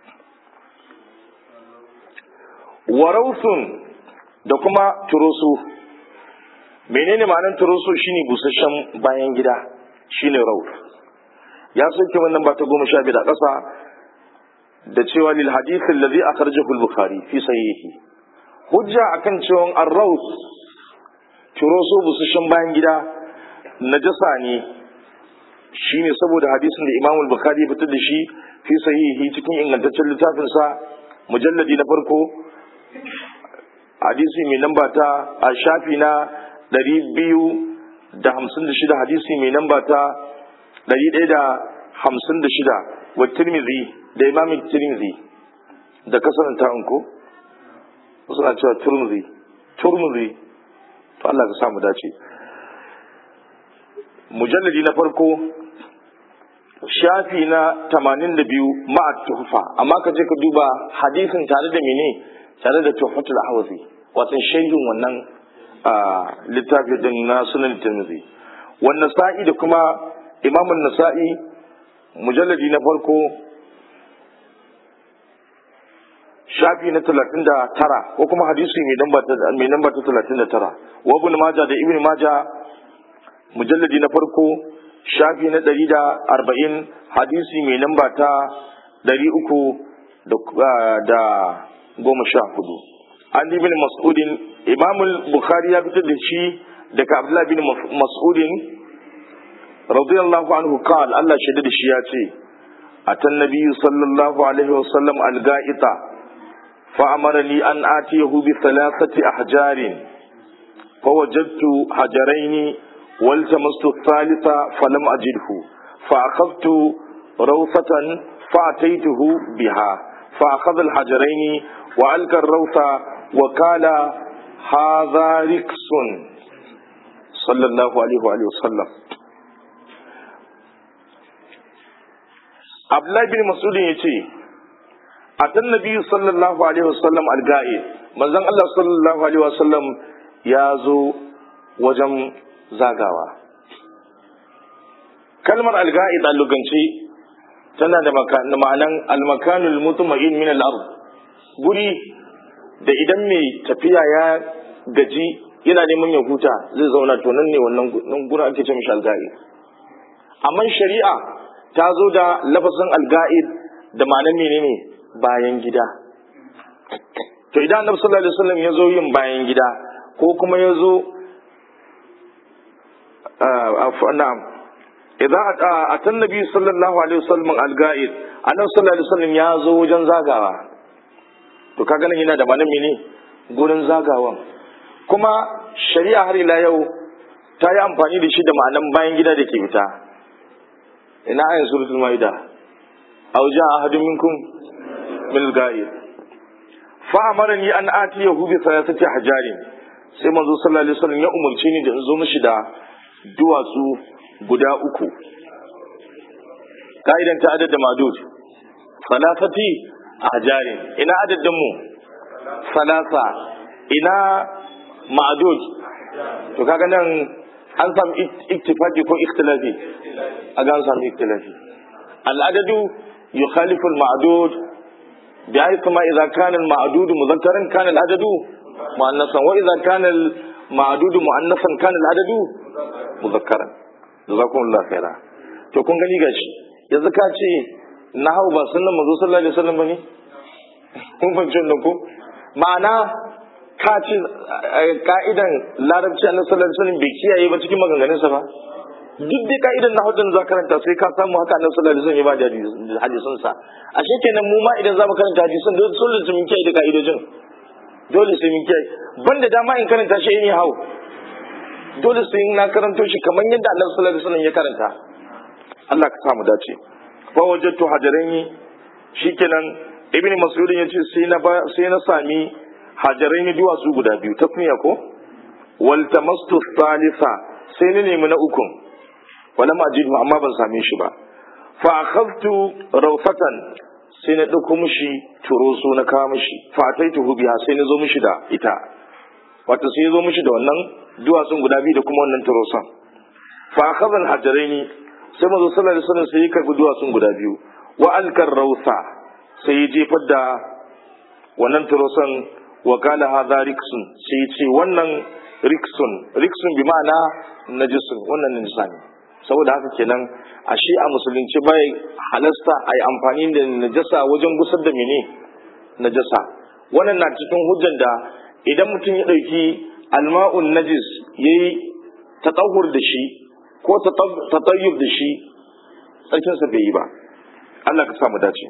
warausun da kuma turusu. menene ma'anar turusu? shine busasshen bayan gida, shine rauf. ya soke wannan ba ta goma sha biyu da ƙasa da cewa lil hadith alladhi akhrajahu al-bukhari fi sahihi. hujja akan cewa ar-rauf turusu busasshen bayan gida najasa ne, shine saboda hadisin da Imam al-Bukhari ya fitar da shi fi sahihi cikin ingantaccen littafin sa mujalladi na farko, hadisi mai namba ta a shafi na ɗari biyu da hamsin da shida, hadisi mai namba ta ɗari ɗaya da hamsin da shida, wa Tirmidhi da Imam Tirmidhi da kasaranta anko suna cewa Tirmidhi Tirmidhi to Allah ka samu dace. mujalladi na farko shafi na tamanin da biyu ma'a tuhfa, amma ka je ka duba hadisin tare da mene tare da tuhfatul ahwazi, wato shaidun wannan littafi din na sunan Tirmidhi. wannan sa'i da kuma Imam an-Nasa'i mujalladi na farko shafi na talatin da tara, ko kuma hadisi mai namba ta mai namba ta talatin da tara. wa Ibn Majah da Ibn Majah mujalladi na farko shafi na ɗari da arba'in, hadisi mai namba ta ɗari uku da goma sha hudu. an ibn mas'udin, Imam al-Bukhari ya fitar da shi daga Abdullah bin Mas'udin radiyallahu anhu qala, Allah shaida da shi ya ce atan nabiyyu sallallahu alaihi wa sallam al-ga'ita fa amarani an atiyahu bi thalathati ahjarin fa wajadtu hajaraini والتمست الثالثة فلم أجده فأخذت روثة فأتيته بها فأخذ الحجرين وألقى الروثة وقال هذا ركس صلى الله عليه وآله وسلم. عبد الله بن مسعود يقول أتى النبي صلى الله عليه وسلم الغائب، من زن الله صلى الله عليه وسلم يازو وجم zagawa. kalmar alga'id a luganci tana da ma'anan almakanul mutma'in min al-ard, guri da idan mai tafiya ya gaji yana neman ya huta zai zauna, to nan ne wannan gurin ake ce mishi alga'id. amma shari'a ta zo da lafazin alga'id da ma'anan menene bayan gida. to idan annabi sallallahu alaihi wasallam ya zo yin bayan gida ko kuma ya zo na'am idan atan nabi sallallahu alaihi wasallam al-ga'id, annabi sallallahu alaihi wasallam ya zo wajen zagawa, to kaga nan yana da ma'anar mene gurin zagawan. kuma shari'a har ila yau ta yi amfani da shi da ma'anar bayan gida da ke fita. ina ayin suratul maida aw ja'a ahadun minkum min al-ga'id fa amarani an atiyahu bi thalathati hajarin, sai manzo sallallahu alaihi wasallam ya umurce ni da in zo mishi da duwatsu guda uku. Ka'idan ta adad da madud thalathati hajarin, ina adadin mu salasa, ina ma'dud. To kaga nan an samu ittifaqi ko ikhtilafi? Aga an samu ikhtilafi. Al-adadu yukhalifu al-ma'dud بحيث ما إذا كان المعدود مذكرا كان العدد مؤنثا وإذا كان المعدود مؤنثا كان العدد مذكرا. جزاكم الله خيرا. to kun gani gashi yanzu ka ce nahawu ba sunnan manzo sallallahu alaihi wasallam bane, kun fahimci wannan ko? Ma'ana ka ce ka'idan larabci annabi sallallahu alaihi wasallam bai kiyaye ba cikin maganganunsa ba. Duk da ka'idan nahawu din za karanta sai ka samu haka annabi sallallahu alaihi wasallam ya ba da hadisin sa. Ashe kenan mu ma idan zamu karanta hadisin dole dole su mun kiyaye da ka'idojin, dole sai mun kiyaye. Banda dama in karanta shi ne hawo, dole sai na karanto shi kamar yadda annabi sallallahu alaihi wasallam ya karanta. Allah ka samu dace. Fa wajadtu hajaraini, shikenan ibn mas'ud yace sai na sai na sami hajaraini duwatsu guda biyu, tasniya ko? Wal tamastu thalitha, sai ni nemi na ukun, wala ma ajidu amma ban same shi ba. Fa akhadtu rawfatan, sai na dauko mishi turoso na kawo mishi, fa ataituhu biha, sai na zo mishi da ita, wato sai zo mishi da wannan duwatsun guda biyu da kuma wannan turoson. Fa akhadha al-hajaraini, sai manzo sallallahu alaihi wasallam sai ya karbi duwatsun guda biyu, wa alkar rawsa, sai ya jefar da wannan turoson, wa qala hadha riksun, sai ya ce wannan riksun, riksun bi ma'ana najisun, wannan najisa ne. Saboda haka kenan ashe a musulunci bai halasta a yi amfani da najasa wajen gusar da mene najasa. Wannan na cikin hujjan da idan mutum ya ɗauki alma'un najis ya yi tatahur da shi ko tatayyub da shi, tsarkinsa bai yi ba. Allah ka samu dace.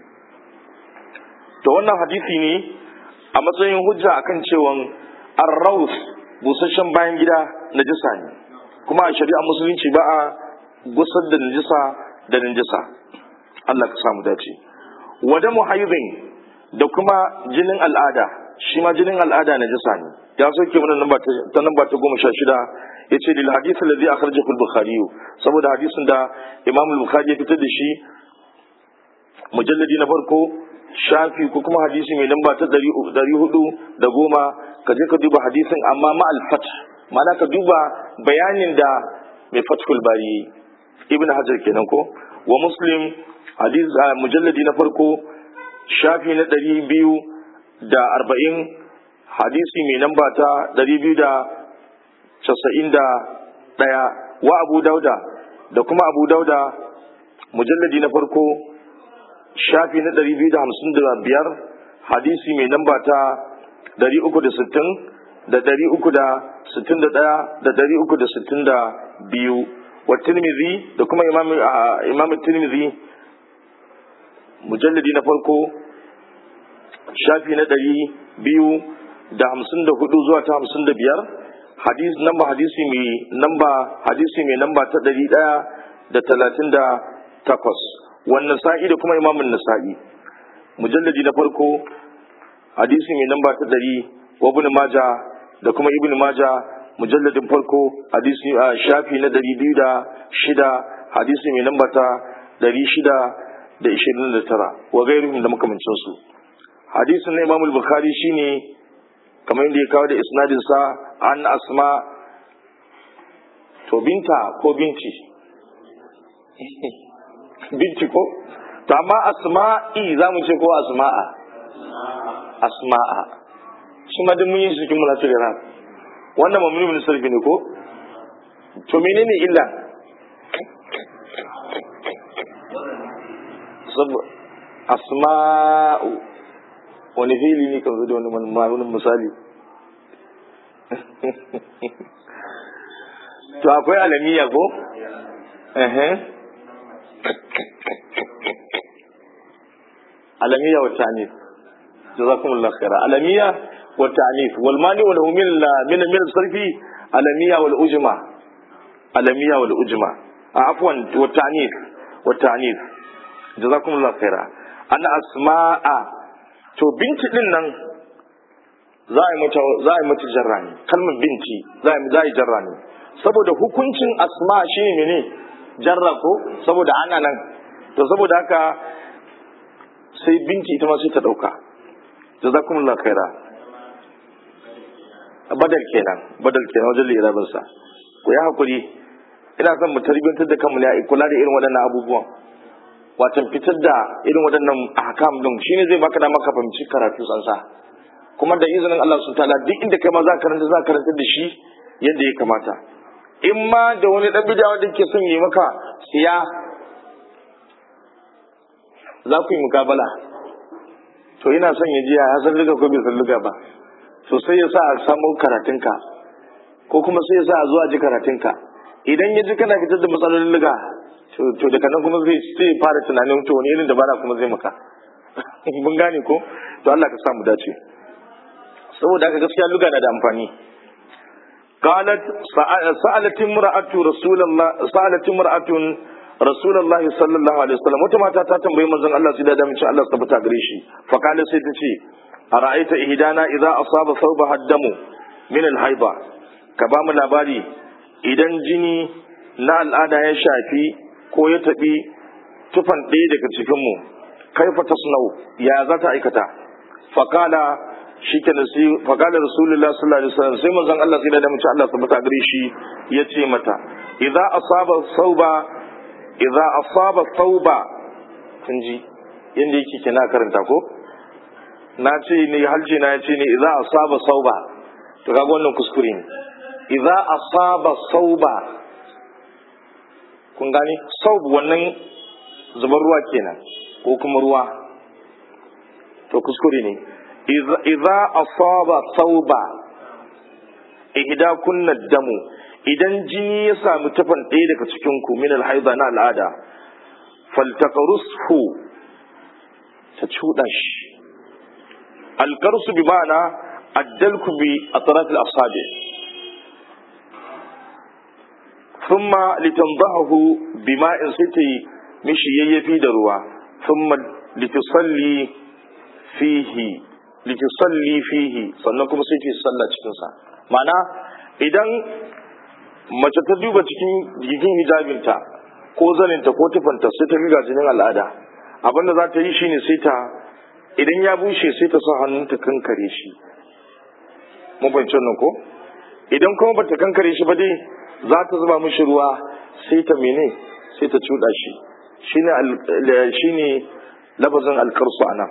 To wannan hadisi ne a matsayin hujja akan cewan ar-raus busasshen bayan gida najasa ne, kuma a shari'a musulunci ba a gusar da najasa da najasa. Allah ka samu dace. Wada muhayyibin da kuma jinin al'ada, shi ma jinin al'ada najasa ne. Ya soke mana namba ta namba ta goma sha shida, yace lil hadith alladhi akhrajahu al-bukhari, saboda hadisin da Imam al-Bukhari ya fitar da shi mujalladi na farko shafi ko kuma hadisi mai namba ta ɗari hudu da goma, ka je ka duba hadisin amma ma al-fath, ma'ana ka duba bayanin da mai fathul bari ibn hajar kenan ko, wa muslim hadis mujalladi na farko shafi na ɗari biyu da arba'in, hadisi mai namba ta ɗari biyu da casa'in da ɗaya, wa abu dauda da kuma abu dauda mujalladi na farko shafi na ɗari biyu da hamsin da biyar, hadisi mai namba ta ɗari uku da sittin da ɗari uku da sittin da ɗaya da ɗari uku da sittin da biyu, wa tirmidhi da kuma imam imam tirmidhi mujalladi na farko shafi na ɗari biyu da hamsin da hudu zuwa ta hamsin da biyar, hadisi namba hadisi mai namba hadisi mai namba ta ɗari ɗaya da talatin da takwas, wannan sa'i da kuma imamun nasa'i mujalladi na farko hadisi mai namba ta ɗari, wa ibn maja da kuma ibn maja mujalladin farko hadisi a shafi na ɗari biyu da shida, hadisi mai namba ta ɗari shida da ishirin da tara, wa gairuhum da makamancin su. Hadisin na Imam al-Bukhari shine kamar yadda ya kawo da isnadin sa an asma, to binta ko binti binti ko, to amma asma'i za mu ce ko asma'a asma'a shi ma duk mun yi cikin munasir Iran, wannan mamnu bin sarfi ne ko, to menene illa? Saboda asma'u wani fili ne kan zo da wani ma'aunin misali to akwai alamiya ko alamiya wa ta'nif, jazakumullah khaira. Alamiya wa ta'nif wal mani wa lahu min min min sarfi alamiya wal ujma, alamiya wal ujma afwan wa ta'nif wa ta'nif, jazakumullah khaira. Ana asma'a to binti din nan za a yi mata za a yi mata jarra ne, kalmar binti za a za a yi jarra ne saboda hukuncin asma shine mene jarra ko saboda ana nan, to saboda haka sai binti ita ma sai ta dauka. Jazakumullahu khaira. Badal kenan, badal kenan wajen lirabin sa. Ku yi hakuri, ina son mu tarbiyantar da kanmu ne a kula da irin waɗannan abubuwan. Watan fitar da irin waɗannan ahkam din shine zai baka da maka fahimci karatu sansa. Kuma da izinin Allah subhanahu ta'ala duk inda kai ma za ka karanta za ka karanta da shi yadda ya kamata. In ma da wani dan bid'a wanda ke son yi maka siya za ku yi mukabala. To ina son ya ji ya san liga ko bai san liga ba. To sai ya sa a samu karatunka ko kuma sai ya sa a zuwa ji karatunka. Idan ya ji kana fitar da matsalolin liga to daga nan kuma zai sai fara tunanin to wani irin dabara kuma zai maka. Mun gane ko? To Allah ka samu dace. Saboda haka gaskiya liga na da amfani. قالت سألت امرأة رسول الله سألت امرأة رسول الله صلى الله عليه وسلم وتماتا ta tambayi manzon Allah sai da da mace Allah tabbata gare shi fa kana sai ta ce ara'aita ihdana idza asaba thawbaha ad-damu min al-haida ka ba mu labari idan jini na al'ada ya shafi ko ya tabi tufan ɗaya daga cikin mu kaifa tasnau ya za ta aikata fa kana shikenan sai fa kana rasulullah sallallahu alaihi wasallam sai manzon Allah sai da mace Allah tabbata gare shi yace mata idza asaba thawba idza asaba thawba kun ji yanda yake kina karanta ko na ce ne halje na ce ne idza asaba thawba to kaga wannan kuskure ne idza asaba thawba kun gani thawb wannan zubar ruwa kenan ko kuma ruwa to kuskure ne idza asaba thawba ihda kunna damu idan jini ya samu tafan ɗaya daga cikin ku min alhaida na al'ada faltaqrusu ta cuda shi alqarsu bi ma'ana addalku bi atraf al-asabi thumma litandahu bima'in siti mishi yayyafi da ruwa thumma litusalli fihi litusalli fihi sannan kuma sai ta sallah cikin sa ma'ana idan mace ta duba cikin gigin hijabinta ko zaninta ko tufanta sai ta riga jinin al'ada abinda za ta yi shine sai ta idan ya bushe sai ta sa hannunta kankare shi mun fahimci wannan ko idan kuma bata kankare shi ba dai za ta zuba mishi ruwa sai ta mene sai ta cuda shi shine shine labazin alkarsu anan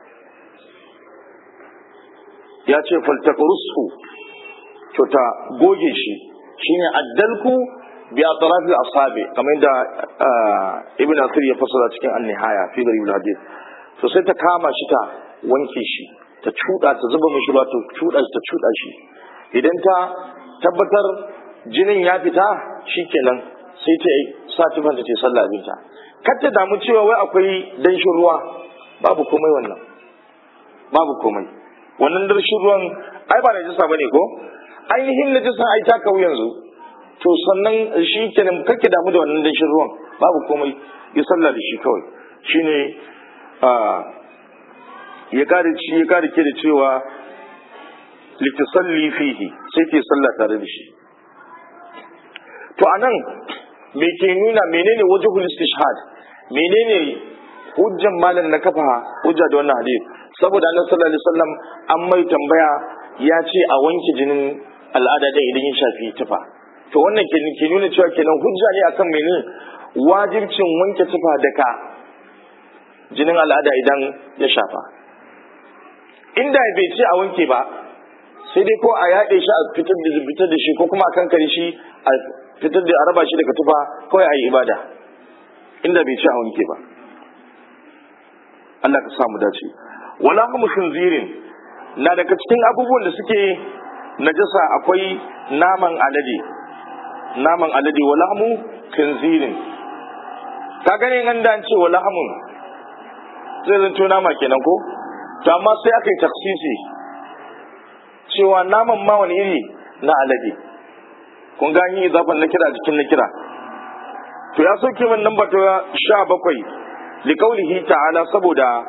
ya ce faltaqrusu to ta goge shi shine addalku bi atraf al-asabi kamar da ibn asir ya fasara cikin an-nihaya fi garib al-hadith to sai ta kama shi ta wanke shi ta cuda ta zuba mishi ruwa ta cuda ta cuda shi idan ta tabbatar jinin ya fita shikenan sai ta sa tufan ta ce sallah binta kar ta damu cewa wai akwai danshin ruwa babu komai wannan babu komai wannan danshin ruwan ai ba najisa bane ko ainihin najisan ai ta kawo yanzu to sannan shi kenan kake damu da wannan danshin ruwan babu komai ya sallah da shi kawai shine a ya kare ci ya kare ke da cewa litusalli fihi sai ke sallah tare da shi to anan me ke nuna menene wajhul istishhad menene hujjan malam na kafa hujja da wannan hadisi saboda Annabi sallallahu alaihi wasallam an mai tambaya ya ce a wanke jinin al'ada da idan ya shafi tufa to wannan ke ke nuna cewa kenan hujja ne akan menene wajibcin wanke tufa daga jinin al'ada idan ya shafa inda bai ce a wanke ba sai dai ko a yaɗe shi a fitar da fitar da shi ko kuma a kankare shi a fitar da a raba shi daga tufa kawai a yi ibada inda bai ce a wanke ba Allah ka samu dace wala kuma khinzirin na daga cikin abubuwan da suke najasa akwai naman alade naman alade wala mu khinzirin ka gane an da an ce wala hamun zai zanto nama kenan ko to amma sai aka yi taksisi cewa naman ma wani iri na alade kun gani zafin na kira jikin na kira to ya sauke min namba ta sha bakwai liqaulihi ta'ala saboda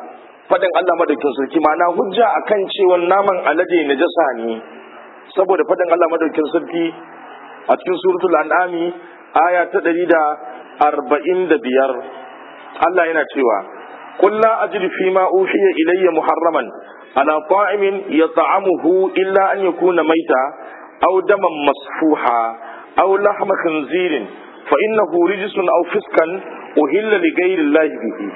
fadin Allah madaukin sarki, ma'ana hujja akan cewa naman alade najasa ne saboda fadin Allah madaukin sarki a cikin suratul an'ami aya ta ɗari da arba'in da biyar. Allah yana cewa qul la ajidu fi ma uhiya ilayya muharraman ala ta'imin yat'amuhu illa an yakuna maita aw daman masfuha aw lahma khinzirin fa innahu rijsun aw fiskan uhilla li ghayri Allah bihi.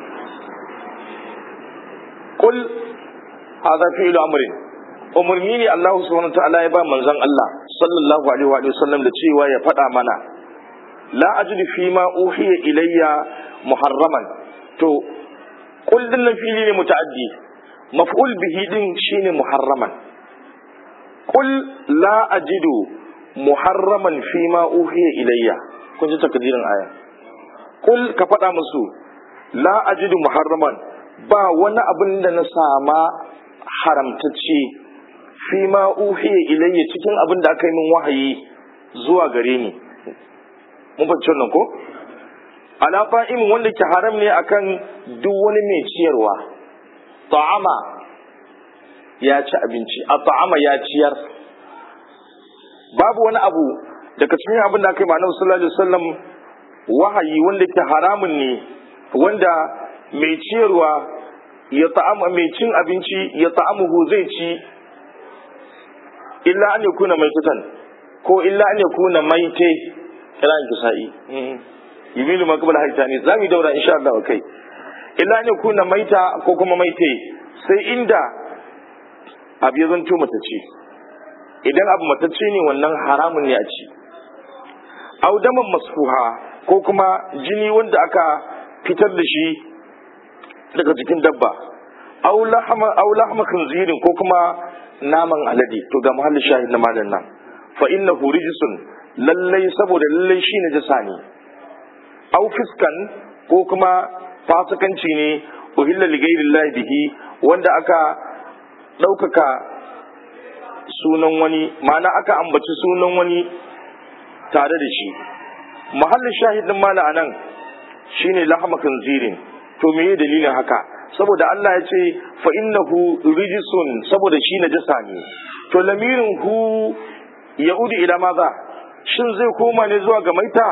Qul hadha fi'lu amrin, umarni ne Allah subhanahu wa ta'ala ya ba manzon Allah sallallahu alaihi wa sallam da cewa ya faɗa mana la ajidu fi ma uhiya ilayya muharraman. To qul din nan fili ne muta'addi, maf'ul bihi din shine muharraman. Qul la ajidu muharraman fi ma uhiya ilayya, kun ji takdirin aya. Qul ka faɗa musu la ajidu muharraman, ba wani abin da na sama haramtacce fi ma uhiya ilayya cikin abin da aka yi min wahayi zuwa gare ni. Mun fahimci wannan ko? Ala fa'im wanda ke haram ne akan duk wani mai ciyarwa. Ta'ama ya ci abinci, a ta'ama ya ciyar. Babu wani abu daga cikin abin da aka yi ma'anar sallallahu alaihi wasallam wahayi wanda ke haramun ne, wanda mai ciyarwa ya ta'ama, mai cin abinci ya ta'amuhu zai ci, illa an yakuna maitatan ko illa an yakuna maite kiran kisa'i yimilu makabal haitani za mu daura insha Allah kai illa an yakuna maita ko kuma maite, sai inda abu ya zanto matacce. Idan abu matacce ne wannan haramun ne a ci. Au daman masfuha ko kuma jini wanda aka fitar da shi daga jikin dabba. Au lahma au lahma khinzirin ko kuma naman alade. To ga mahallin shahid na malan nan, fa innahu rijsun, lallai saboda lallai shi najasa ne. Au fiskan ko kuma fasikanci ne, uhilla li ghairillahi bihi, wanda aka ɗaukaka sunan wani, ma'ana aka ambaci sunan wani tare da shi. Mahallin shahidin mala a nan shi ne lahama khinzirin. To me dalilin haka? Saboda Allah ya ce fa innahu rijisun, saboda shi najasa ne. To lamirin hu ya'udu ila maza, shin zai koma ne zuwa ga maita?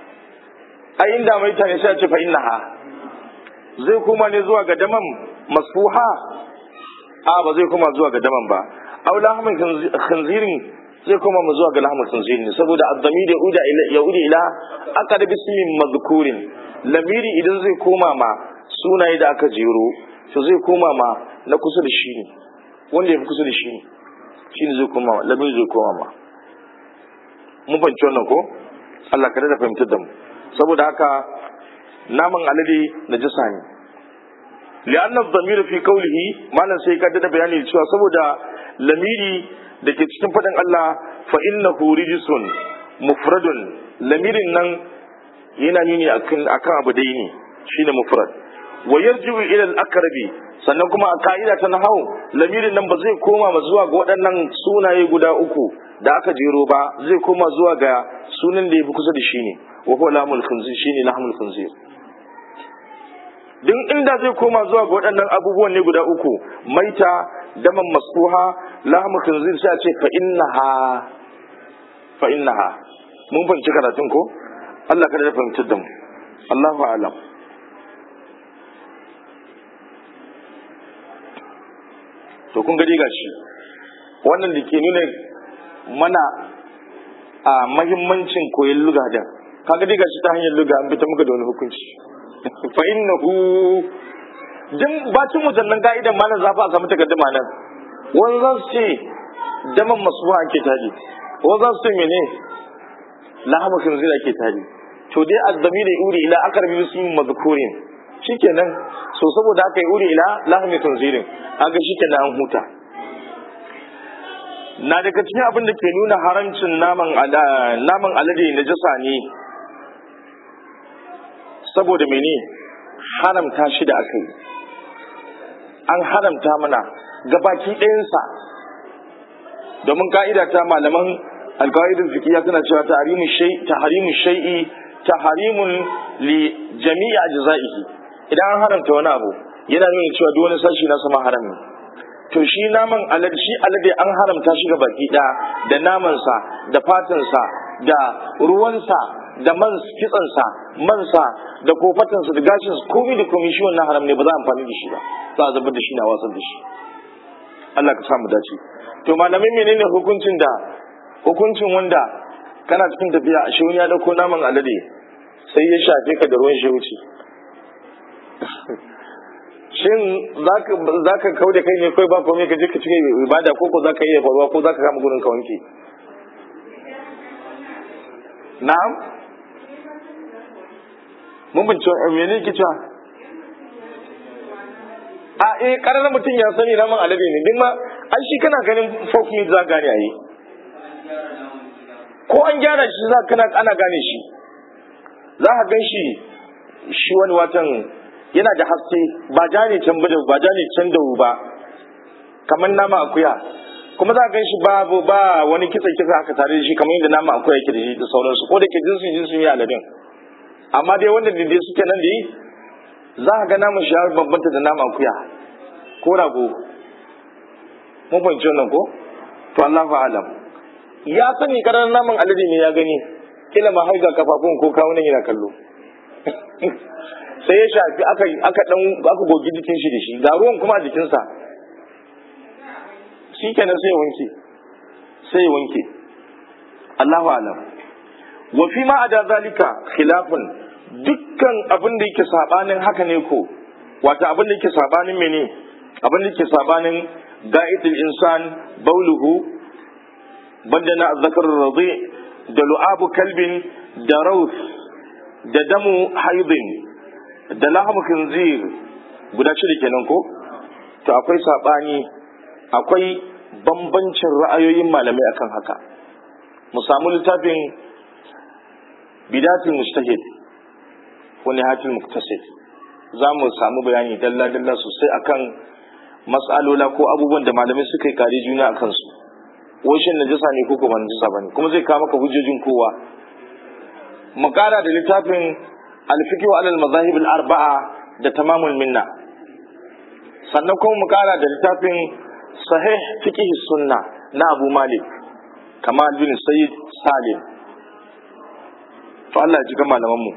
A inda maita ne sai a ce fa innaha. Zai koma ne zuwa ga daman masfuha? A ba zai koma zuwa ga daman ba. Aw lahmin khinzirin zai koma mu zuwa ga lahmin khinzirin, saboda ad-damir yauda ila yauda ila aqrab ismin madhkurin. Lamiri idan zai koma ma sunaye da aka jero, to zai koma ma na kusa da shi ne, wanda ya fi kusa da shi ne, shi ne zai koma, lamiri zai koma ma. Mun fahimci wannan ko? Allah ka da fahimtar da mu. Saboda haka naman alade najasa ne. li'anna ad-damir fi qawlihi, malan sai ka da bayani cewa saboda lamiri da ke cikin fadin Allah fa innahu rijsun mufradun, lamirin nan yana nuni akan akan abu dai ne, shine mufrad. Wa yarji'u ila al-aqrabi, sannan kuma a ka'ida ta nahwu lamirin nan ba zai koma ba zuwa ga waɗannan sunaye guda uku da aka jero ba, zai koma zuwa ga sunan da ya fi kusa da shi ne, wa huwa lahmul khinzir, shine lahmul khinzir. Din inda zai koma zuwa ga waɗannan abubuwan ne guda uku, maita, daman masfuha, lahmu khinzir, sai a ce fa innaha fa innaha. Mun fahimci karatun ko? Allah kada ya fahimtar da mu. Allahu a'lam. To kun ga gashi wannan da ke nuna mana a mahimmancin koyon lugha da kaga dai gashi ta hanyar lugha an fita muka da wani hukunci. Fa innahu, din bacin mujannan ka'idan ma nan za fa a samu takaddama nan. Wani za su ce daman masuwa ake tari, wani za su ce mene lahama khinzir ake tari. To dai azdami da uri ila aqrabi bismin madhkurin, shikenan. So saboda haka yi uri ila lahami khinzirin, aga shikenan an huta. Na daga cikin abin da ke nuna haramcin naman naman alade najasa ne, saboda mene haramta shi da aka yi. An haramta mana gabaki ɗayansa, domin ka'ida ta malaman alƙa'idun fiqhiyya suna cewa tahrimu shay tahrimu shay'i tahrimun li jami'i ajza'ihi. Idan an haramta wani abu yana nuna cewa duk wani sashi na sama haram ne. To shi naman alade, shi alade an haramta shi ga baki ɗaya, da namansa da fatansa da ruwansa da man kitsansa, mansa da kofatansa da gashinsa, komai da komai shi wannan haram ne, ba za a amfani da shi ba, za a zubar da shi na watsar da shi. Allah ka samu dace. To malamai menene hukuncin da hukuncin wanda kana cikin tafiya a shi wani ya dauko naman alade sai ya shafe ka da ruwan shi wuce? Shin za ka kau da kai ne kai ba komai ka je ka cike ibada, ko ko za ka iya faruwa, ko za ka kama gurin ka wanke? Na'am, mun bincike mene ke cewa a eh karar mutum ya sani naman alade ne, din ma an shi kana ganin folk meat za gane a yi, ko an gyara shi za kana ana gane shi, za ka gan shi shi wani watan yana da haske, ba ja ne can bada ba ja ne can da ba, kamar nama akuya, kuma za ka gan shi babu ba wani kitsa kitsa haka tare da shi kamar yadda nama akuya yake da shi da sauransu, ko da ke jinsin jinsin yi aladin, amma dai wanda dai suke nan da yi za ka ga naman shi ya bambanta da nama akuya ko rago. Mun fahimci wannan ko? To Allahu a'lam. Ya sani karar naman alade ne ya gani, kila ma har ga kafafun ko kawunan yana kallo. Sai ya shafi aka aka dan aka gogi jikin shi da shi, ga ruwan kuma a jikinsa. Shikenan sai ya wanke. Sai ya wanke. Allahu a'lam. Wa fi ma ada zalika khilafun, dukkan abin da yake sabanin haka ne ko, wato abin da yake sabanin mene, abin da yake sabanin da'itul insan bauluhu, banda na zakar radi da lu'abu kalbin da raus da damu haidin da lahamu khinzir, guda shida kenan ko? To akwai sabani, akwai bambancin ra'ayoyin malamai akan haka. Mu samu littafin bidatul mujtahid wa nihayatul muqtasid, za mu samu bayani dalla dalla sosai akan mas'alola ko abubuwan da malamai suka yi kare juna akan su, washin najasa ne ko kuma najasa bane, kuma zai kawo maka hujjojin kowa. Mu kara da littafin al-fiqh ala al-madahib al-arba'a da tamamul minna, sannan kuma mu kara da littafin sahih fiqh sunna na Abu Malik Kamal bin Sayyid Salim. To Allah ya ji ga malaman mu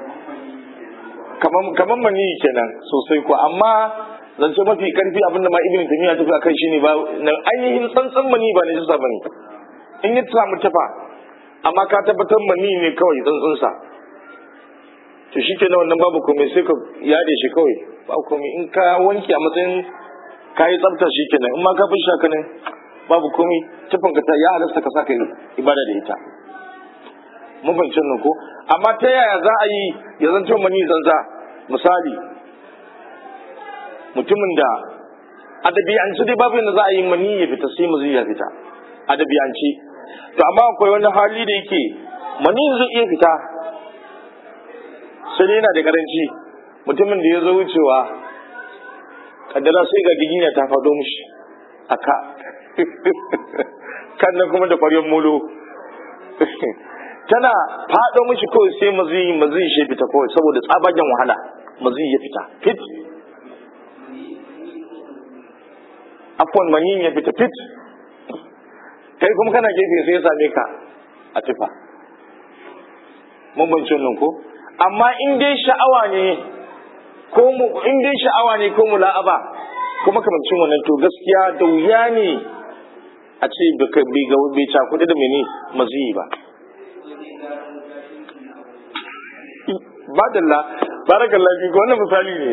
kaman kaman mani kenan sosai ko, amma zance mafi karfi abinda ma Ibn Taymiyyah tafi akan shine ba nan ainihin tsantsan mani ba ne jisa bane, in ya samu tafa amma ka tabbatar mani ne kawai tsantsan sa, to shikenan wannan babu komai, sai ka yade shi kawai babu komai, in ka wanke a matsayin kai tsafta shikenan, in ma ka fushi haka ne babu komai, tufan ka ta ya halasta ka saka ibada da ita. Mun fahimci nan ko? Amma ta yaya za a yi ya zanto mani zanza? Misali, mutumin da adabiyanci dai babu yadda za a yi mani ya fita sai mazi ya fita adabiyanci, to amma akwai wani hali da yake mani zai iya fita sai yana da karanci. Mutumin da ya zo wucewa kaddara sai ga giginya ta fado mishi aka kan nan kuma da faryan molo tana fado mishi kawai sai mazi mazi shi fita kawai saboda tsabagen wahala, mazi ya fita fit, afwan mani ya fita fit, kai kuma kana gefe sai ya same ka a tufa. Mun bance nan ko? Amma in dai sha'awa ne ko mu in dai sha'awa ne ko mula'aba kuma kamancin wannan, to gaskiya da wuya ne a ce bai ga bai cakuɗe da mene maziyi ba. Badalla barakallahu fi wannan misali ne.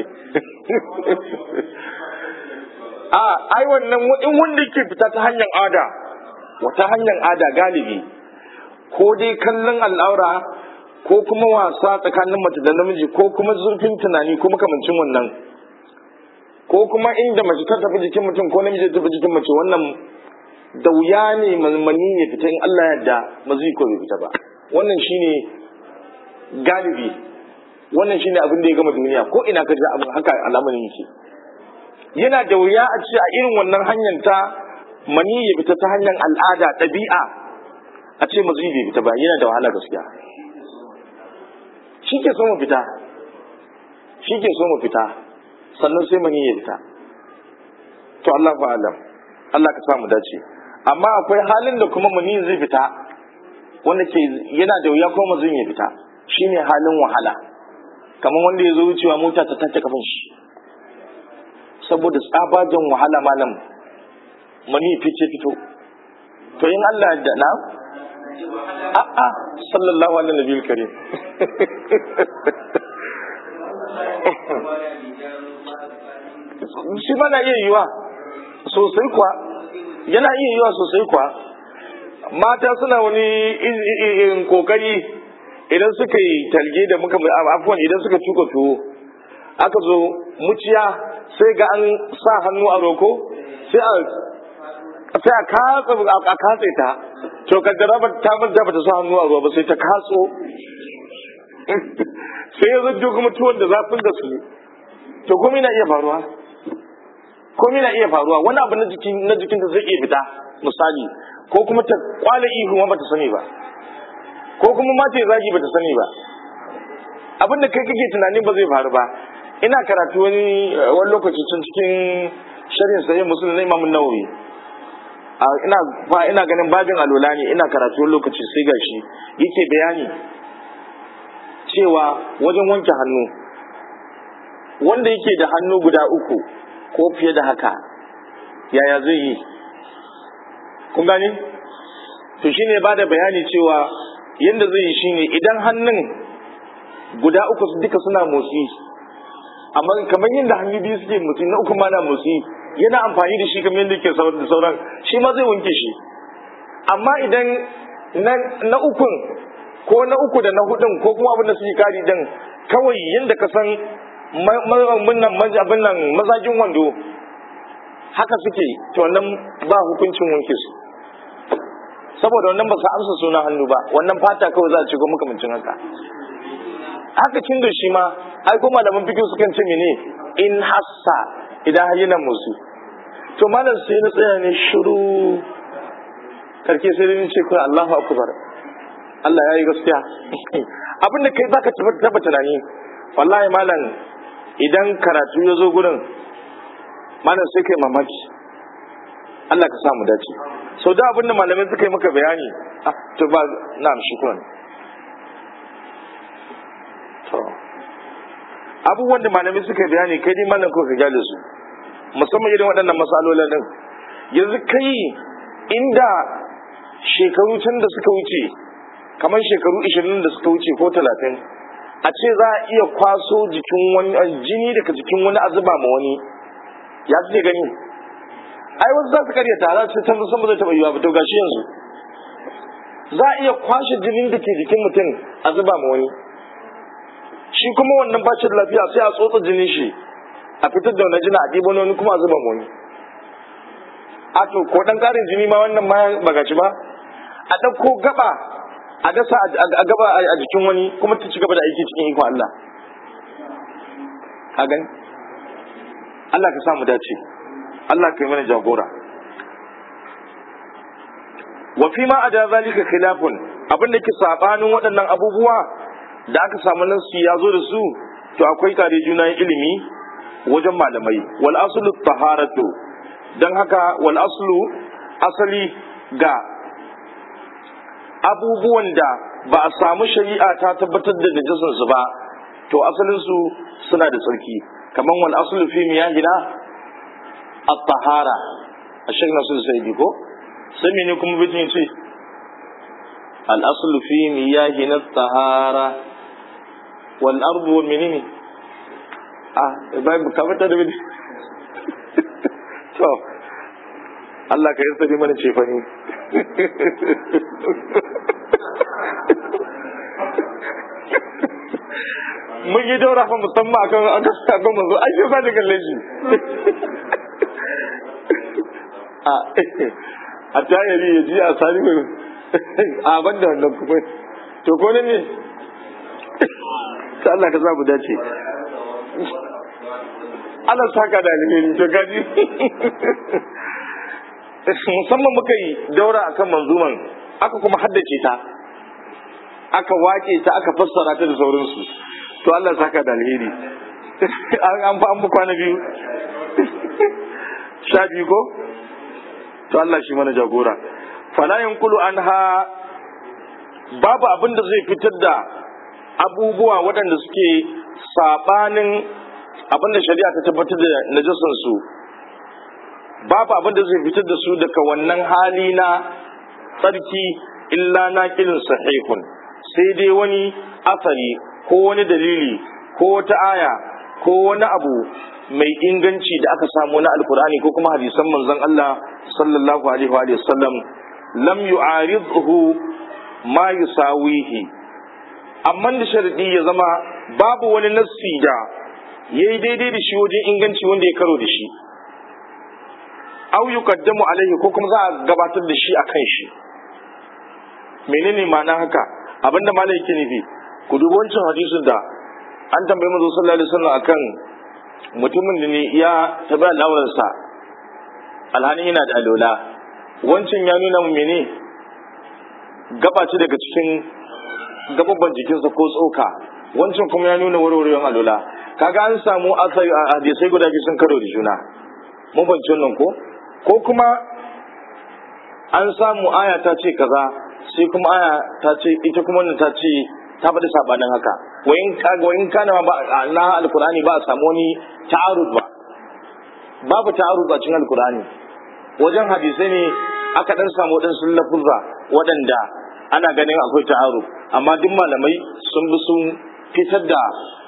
A ai wannan in wanda yake fita ta hanyar ada, wata hanyar ada galibi ko dai kallon al'aura ko kuma wasa tsakanin mace da namiji ko kuma zurfin tunani ko makamancin wannan, ko kuma inda mace ta tafi jikin mutum ko namiji ta tafi jikin mace, wannan da wuya ne mani ya fita in Allah yadda mazi ko bai fita ba. Wannan shine galibi, wannan shine abin da ya gama duniya, ko ina ka ji abin haka al'amarin yake. Yana da wuya a ce a irin wannan hanyar ta mani ya fita ta hanyar al'ada ɗabi'a a ce mazi bai fita ba, yana da wahala gaskiya. Shi ke so mu fita, shi ke so mu fita sannan sai mani ya fita. To Allah fa alam, Allah ka samu dace. Amma akwai halin da kuma mani zai fita wanda ke yana da wuya ko mazin ya fita, shine halin wahala, kamar wanda ya zo wucewa mota ta tace kafin shi saboda tsabagen wahala malam mani fice fito. To in Allah da na a'a sallallahu alaihi nabiyil karim shi ba na iya yiwa sosai kuwa, yana iya yiwa sosai kuwa. Mata suna wani kokari idan suka yi talge da muka afuwan idan suka tuka tuwo aka zo muciya sai ga an sa hannu a roko sai a sai a katsa a katse ta, to kaddara ba ta manta ba ta sa hannu a ruwa ba sai ta katso sai ya zo kuma tuwon da zafin da su. To komai na iya faruwa, komai na iya faruwa. Wani abu na jikin na jikin da zai iya fita misali, ko kuma ta kwala ihu ma bata sani ba, ko kuma ma ta zagi bata sani ba. Abin da kai kake tunanin ba zai faru ba. Ina karatu wani wani lokaci tun cikin sharhin sahih Muslim na Imam Nawawi. ina fa ina ganin babin alola ne, ina karatu wani lokaci sai gashi yake bayani cewa wajen wanke hannu wanda yake da hannu guda uku ko fiye da haka yaya zai yi, kun gani? To shine ba da bayani cewa yanda zai yi shine idan hannun guda uku duka suna motsi, amma kamar yadda hannu biyu suke motsi na uku ma na motsi, yana amfani da shi kamar yadda ke sauran shi ma zai wanke shi. Amma idan na ukun ko na uku da na hudun ko kuma abin da suke kari dan kawai yadda ka san abin nan mazajin wando haka suke, to wannan ba hukuncin wanke su, saboda wannan ba su amsa suna hannu ba, wannan fata kawai za a ci ko makamancin haka. Haka cin da shi ma ai ko malaman fikin sukan ce mene in hassa idan har yana musu. To malam sai na tsaya ne shiru, karke sai dai ce kai Allahu akbar, Allah yayi gaskiya. Abin da kai zaka tabbata tunani, wallahi malam idan karatu ya zo gurin malam sai kai mamaki. Allah ka samu dace. So da abin da malamai suka yi maka bayani, ah to ba na'am shukran. To abubuwan da malamai suka yi bayani kai dai malam ko ka gale su, musamman irin waɗannan masalolin din. Yanzu kai inda shekaru can da suka wuce kamar shekaru ishirin da suka wuce ko talatin a ce za a iya kwaso jikin wani jini daga jikin wani azuba ma wani, ya ce gani ai wasu za su karya tara su san san ba zai taɓa yiwa ba. To gashi yanzu za a iya kwashe jinin da ke jikin mutum a zuba ma wani, shi kuma wannan bacin lafiya sai a tsotsa jinin shi a fitar da wani jina a ɗibo wani kuma a zuba ma wani. A to ko ɗan ƙarin jini ma wannan ma ba gashi ba, a ɗauko gaba a dasa a gaba a jikin wani kuma ta ci gaba da aiki cikin ikon Allah. Ka gani? Allah ka samu dace, Allah ka yi mana jagora. Wa fi ma ada zalika khilafun, abin da ke sabanin waɗannan abubuwa da aka samu nan su ya zo da su, to akwai kare juna ilimi wajen malamai. Wal aslu taharatu, dan haka wal aslu asali ga abubuwan da ba a samu shari'a ta tabbatar da najasun su ba, to asalin su suna da tsarki. Kaman wal aslu fi miyahina at-tahara, ashek nasul sayyidi ko sai mene kuma bitin ce al aslu fi miyahina at-tahara wal ardu wal menene ah bai ka fata da bidi to Allah ka yarda da mana ce fa ni mun yi daura fa musamman akan akan manzo ai sai da kalle shi a a tayari ya ji a sani mai a banda wannan kuma to ko ne ne sai Allah ka zabu dace. Allah saka da alheri to gaji musamman muka yi daura akan manzuman aka kuma haddace ta aka wake ta aka fassara ta da sauransu, to Allah saka da alheri. an fa an bu kwana biyu sha biyu ko to Allah shi mana jagora. Fala yanqulu anha, babu abin da zai fitar da abubuwa waɗanda suke sabanin abin da shari'a ta tabbatar da najasan su, babu abin da zai fitar da su daga wannan hali na tsarki illa naqilun sahihun, sai dai wani asari ko wani dalili ko wata aya ko wani abu mai inganci da aka samu na alkur'ani ko kuma hadisan manzon Allah sallallahu alaihi wa sallam, lam yu'aridhu ma yusawihi, amma da sharadi ya zama babu wani nassi da yayi daidai da shi wajen inganci wanda ya karo da shi, aw yuqaddamu alaihi, ko kuma za a gabatar da shi akan shi. Menene ma'ana haka? Abinda malai yake nufi, ku dubi wancan hadisin da an tambayi manzo sallallahu alaihi wasallam akan mutumin da ne ya tabi al'aurarsa alhani yana da alola, wancan ya nuna mu mene gaba ce daga cikin gababban jikinsa ko tsoka, wancan kuma ya nuna warwarewar alola. Kaga an samu hadisai guda biyu sun karo da juna, mun fahimci wannan ko ko kuma an samu aya ta ce kaza, sai kuma aya ta ce ita kuma wannan ta ce ta faɗi sabanin haka. Wayin kaga wayin kana ba na alqur'ani ba a samu wani ta'arud ba, babu ta'arud a cikin alqur'ani. Wajen hadisai ne aka dan samu wadansu lafuzza waɗanda ana ganin akwai ta'arud, amma duk malamai sun bi sun fitar da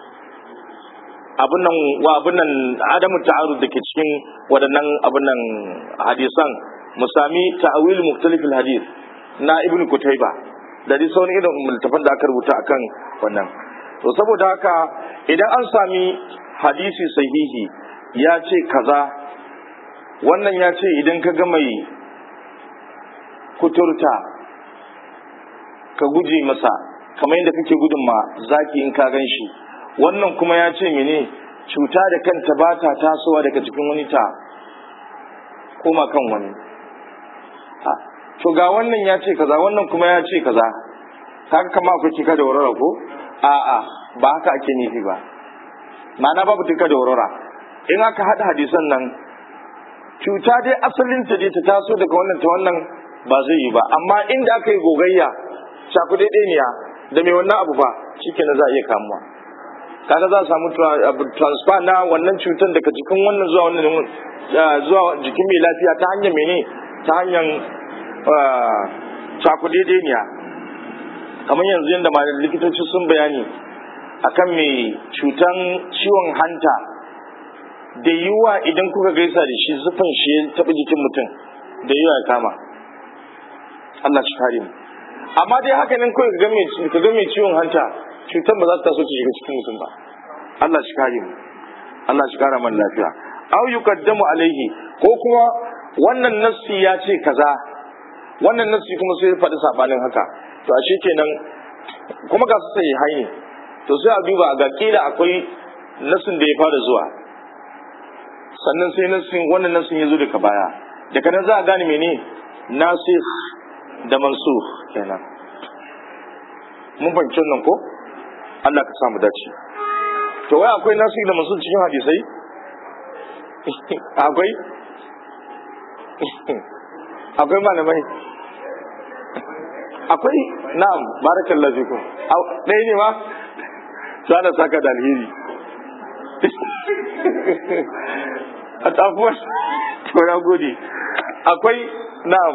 abun nan wa abun nan adamu ta'arud dake cikin waɗannan abun nan hadisan. Musami ta'awil mukhtalifil hadith na ibnu kutayba da dai sauran irin multafan da aka rubuta akan wannan. To saboda haka idan an sami hadisi sahihi ya ce kaza, wannan ya ce idan ka ga mai kuturta ka guje masa kamar yadda kake gudun ma zaki in ka gan shi, wannan kuma ya ce mene cuta da kanta ba ta tasowa daga cikin wani ta koma kan wani. To ga wannan ya ce kaza, wannan kuma ya ce kaza, kaga kama akwai kika da warara ko? A'a, ba haka ake nufi ba. Ma'ana babu tika da warara. In aka haɗa hadisan nan, cuta dai asalin ta dai ta taso daga wannan ta wannan ba zai yi ba. Amma inda aka yi gogayya, shafi daidai da mai wannan abu ba, shikenan za a iya kamuwa. Kaga za a samu transfer na wannan cutar daga jikin wannan zuwa wannan zuwa jikin mai lafiya ta hanyar mene? Ta hanyar cakudedeniya. Kamar yanzu yadda likitoci sun bayani akan mai cutan ciwon hanta, da yiwuwa idan kuka gaisa da shi zufan shi ya taɓa jikin mutum da yiwuwa ya kama. Allah shi kare mu. Amma dai haka nan kawai ka ga mai ciwon hanta, cutan ba za ta taso ta shiga cikin mutum ba. Allah shi kare mu. Allah shi kara man lafiya. Aw yuqaddamu alaihi, ko kuma wannan nassi ya ce kaza, wannan nassi kuma sai ya faɗi sabanin haka. To ashe kenan kuma ga su sai haini, to sai a duba ga kila akwai nassin da ya fara zuwa, sannan sai nassin wannan nassin ya zo daga baya, daga nan za a gane mene nasikh da mansukh kenan. Mun fahimci nan ko? Allah ka samu dace. To wai akwai nasikh da mansukh cikin hadisai? Akwai? Akwai malamai? Akwai, na'am, barakallahu fikum. Ɗaya ne ma? Sana saka da alheri. A tafuwar, to na gode. Akwai, na'am.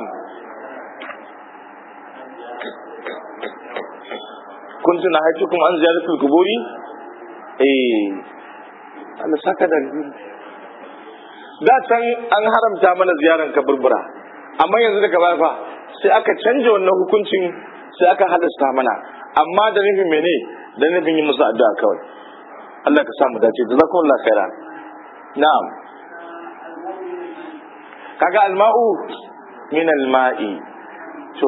Kun tuna haitukum an ziyaratul kuburi? Eh, Allah saka da alheri. Da can an haramta mana ziyaran kaburbura, amma yanzu daga baya fa sai aka canja wannan hukuncin, sai aka halasta mana, amma da nufin mene? Da nufin yi musu addu'a kawai. Allah ka samu dace, jazakumullahu khairan. Na'am. Kaga alma'u min alma'i. To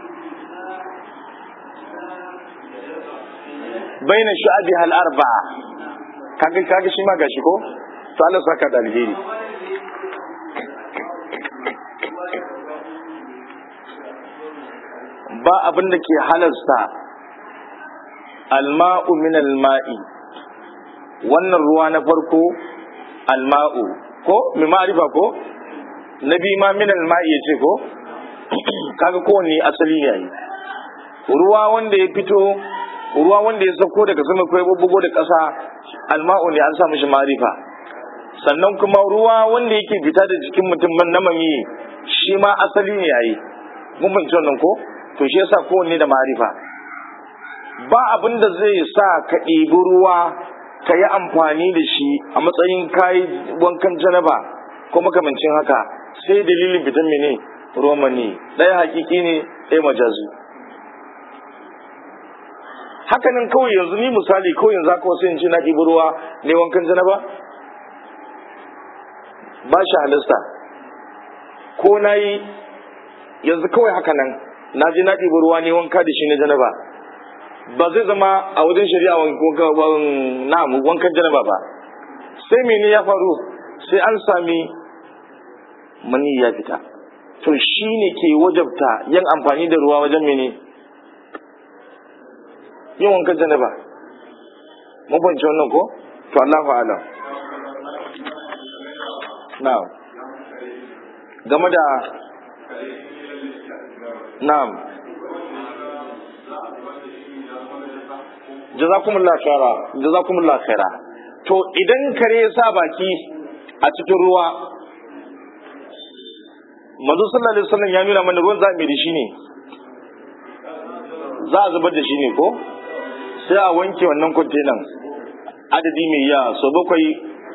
baina shu'abiha al-arba'a. Kaga kaga shi ma gashi ko? To Allah saka da alheri. Ba abin da ke halasta alma'u min alma'i wannan ruwa na farko alma'u ko mai ma'arifa ko na biyu ma min alma'i ya ce ko kaga kowanne asali ne yayi ruwa wanda ya fito ruwa wanda ya sauko daga sama ko ya bubbugo da ƙasa alma'u ne an sa mishi ma'arifa sannan kuma ruwa wanda yake fita da jikin mutum na mami shi ma asali ne yayi mun fahimci wannan ko to shi yasa kowanne da ma'arifa ba abin da zai sa ka ɗibi ruwa ka yi amfani da shi a matsayin kayi wankan janaba ko makamancin haka sai dalilin fitan mene romani ɗaya hakiki ne ɗaya majazi hakanan kawai yanzu ni misali kawai yanzu haka wasu yanci na ɗibi ruwa ne wankan janaba ba shi halasta ko na yi yanzu kawai hakanan na ji na ɗibi ruwa ne wanka da shi na janaba ba zai zama a wajen shari'a wankan janaba ba sai mene ya faru sai an sami mani ya fita to shi ne ke wajabta yin amfani da ruwa wajen mene yin wankan janaba mun fahimci wannan ko to Allahu a'lam na'am game da na'am jazakumullahu khaira jazakumullahu khaira to idan kare ya sa baki a cikin ruwa manzo sallallahu alaihi wasallam ya nuna mana ruwan za mu da shi ne za a zubar da shi ne ko sai a wanke wannan kwantenan adadi mai yawa so bakwai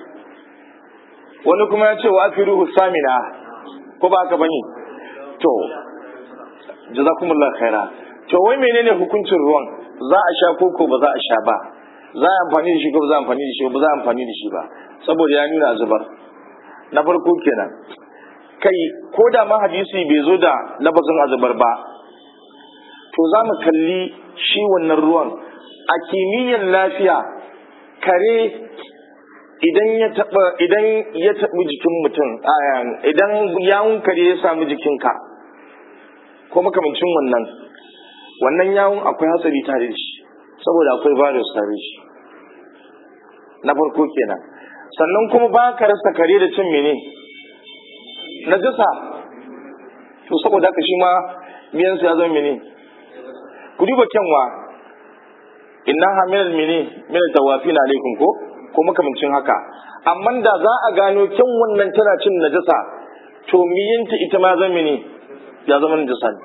wani kuma ya ce wa afiruhu samina ko ba haka bane to jazakumullahu khaira to wai menene hukuncin ruwan za a sha koko ba za a sha ba za a amfani da shi ko ba za a amfani da shi ba za a amfani da shi ba saboda ya nuna a zubar na farko kenan kai ko da ma hadisi bai zo da lafazin azubar ba to za mu kalli shi wannan ruwan a kimiyyar lafiya kare idan ya taba idan ya tabi jikin mutum idan yawun kare ya samu jikinka ko makamancin wannan wannan yawun akwai hatsari tare da shi saboda akwai virus tare da shi na farko kenan sannan kuma ba ka rasa kare da cin mene najasa to saboda haka shi ma miyan ya zama mene ku duba kyanwa inna hamilal mene min tawafin alaikum ko ko makamancin haka amma da za a gano kyan wannan tana cin najasa to miyanta ita ma zama mene ya zama najasa ne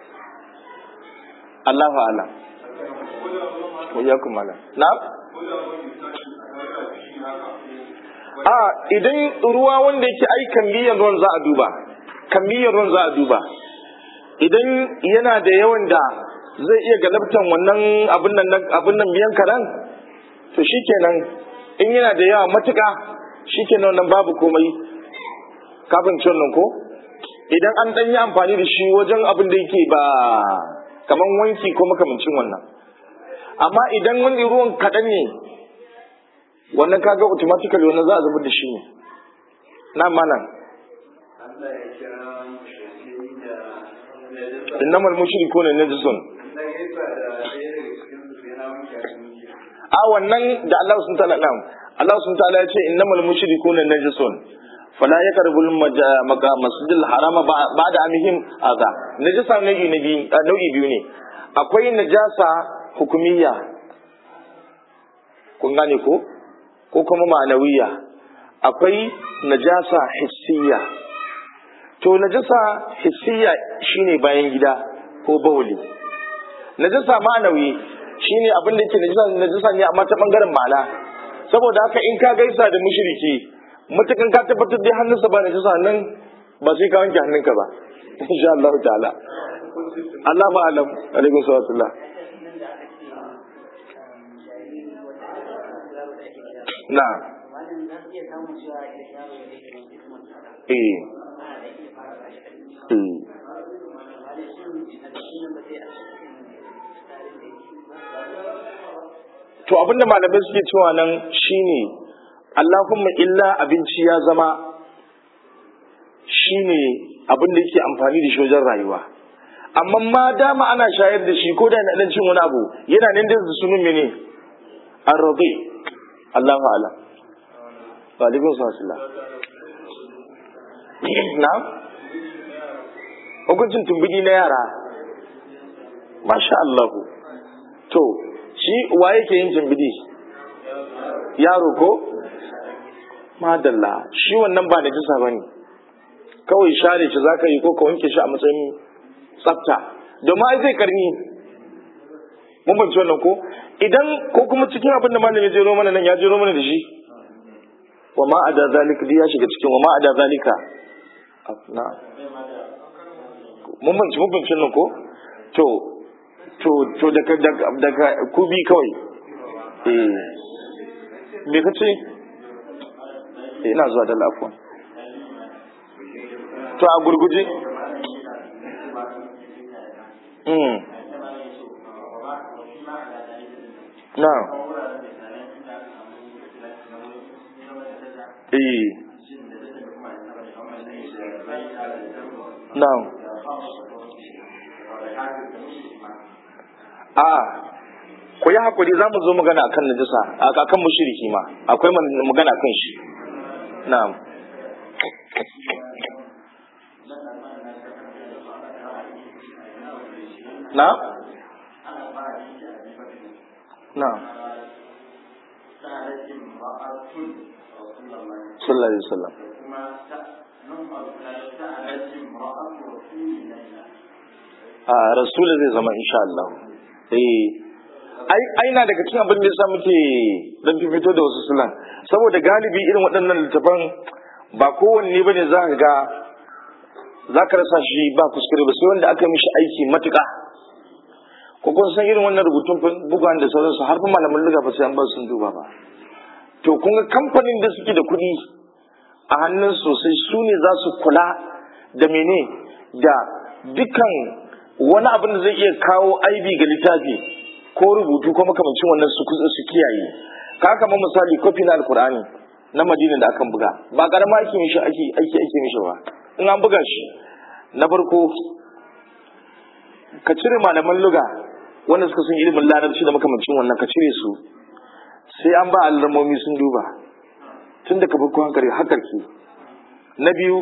Allahu a'lam wa yakum malam na a idan ruwa wanda yake ai kamiyyar ruwan za a duba kamiyyar ruwan za a duba idan yana da yawan da zai iya galabtan wannan abin nan abin nan biyan karan to shikenan in yana da yawa matuƙa shikenan wannan babu komai kafin cin nan ko idan an dan yi amfani da shi wajen abin da yake ba kaman wanki ko makamancin wannan amma idan wani ruwan kaɗan ne wannan kaga automatically wannan za a zubar da shi ne na malam innamal mushrikuna najisun a wannan da Allah sun ta'ala nan Allah sun ta'ala ya ce innamal mushrikuna najisun fala yaqrabul masjidil harama ba'da amihim aza najasa nau'i na biyu nau'i biyu ne akwai najasa hukumiyya kun gane ko ko kuma ma'anawiya akwai najasa hissiyya to najasa hissiyya shine bayan gida ko bawli najasa ma'anawi shine abin da yake najasa najasa ne amma ta bangaren ma'ana saboda haka in ka gaisa da mushriki mutukan ka tabbatar da hannunsa ba najasa nan ba sai ka wanke hannunka ba insha Allah ta'ala Allah ma'alam alaikum sallallahu na eh to abinda malamai suke cewa nan shine Allahumma illa abinci ya zama shine abinda yake amfani da shi wajen rayuwa amma ma dama ana shayar da shi ko da yana dan cin wani abu yana nan da sunan mene arrabi Allahu a'lam. Wa alaikum salam. Na hukuncin tumbidi na yara, masha Allah. To shi wa yake yin tumbidi? Yaro ko? Madalla, shi wannan ba najisa bane, kawai share shi zaka yi ko ka wanke shi a matsayin tsafta, domin ai zai karni. Mun bance wannan ko? Idan ko kuma cikin abin da malami ya jero mana nan ya jero mana da shi, wa ma ada zalika ya shiga cikin wa ma ada zalika. Na mun bance mun bance nan ko? To to to daga daga kubi kawai. Eh me kace? Ina zuwa da lafiya. To a gurguje mm na eh na a ku yi hakuri za mu zo magana akan najisa akan mushriki ma akwai magana kan shi. Na'am. Na'am. Na'am. Sallallahu alaihi wasallam. A rasul zai zama insha Allah. Eh ai ai na daga cikin abin da yasa muke dan fito da wasu sunan, saboda galibi irin waɗannan littafan ba kowanne bane za ka ga za ka rasa shi ba kuskure ba, sai wanda aka mishi aiki matuƙa. Ko kun san irin wannan rubutun bugawan da sauransu har fa malaman liga ba sai an ba sun duba ba. To kun ga kamfanin da suke da kuɗi a hannun sosai su ne za su kula da mene da dukkan wani abin da zai iya kawo aibi ga littafi ko rubutu ko makamancin wannan su su kiyaye. Ka kamar misali kofi na alkur'ani na Madina da akan buga ba karama ake mishi ake ake ake mishi ba. In an buga shi na farko ka cire malaman luga wanda suka san ilimin larabci da makamancin wannan ka cire su, sai an ba alamomi sun duba tun da ka farko hankali hakarki. Na biyu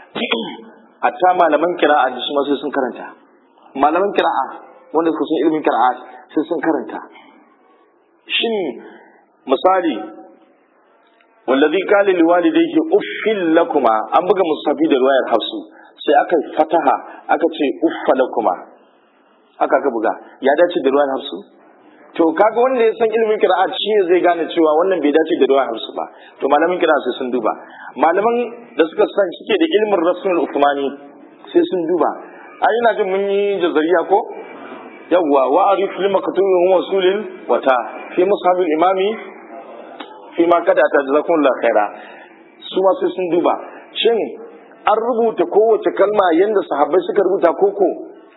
a ta malaman kira'a da su ma sai sun karanta, malaman kira'a wanda suka san ilimin kira'a sai sun karanta. Shin misali wallazi qala liwalidayhi uffil lakuma an buga musafi da riwayar hafsu sai aka fataha aka ce uffa lakuma aka ka buga ya dace da riwayar hafsu. To kaga wanda ya san ilimin qira'a shi ne zai gane cewa wannan bai dace da riwayar hafsu ba. To malamin qira'a sai sun duba, malaman da suka san suke da ilimin rasul uthmani sai sun duba. ai ina jin mun yi jazariya ko yawwa wa arif lima katubun huwa sulil wata fi mushabil imami fi ma kada ta jazakumullahu khaira. Su ma sai sun duba shin an rubuta kowace kalma yanda sahabbai suka rubuta koko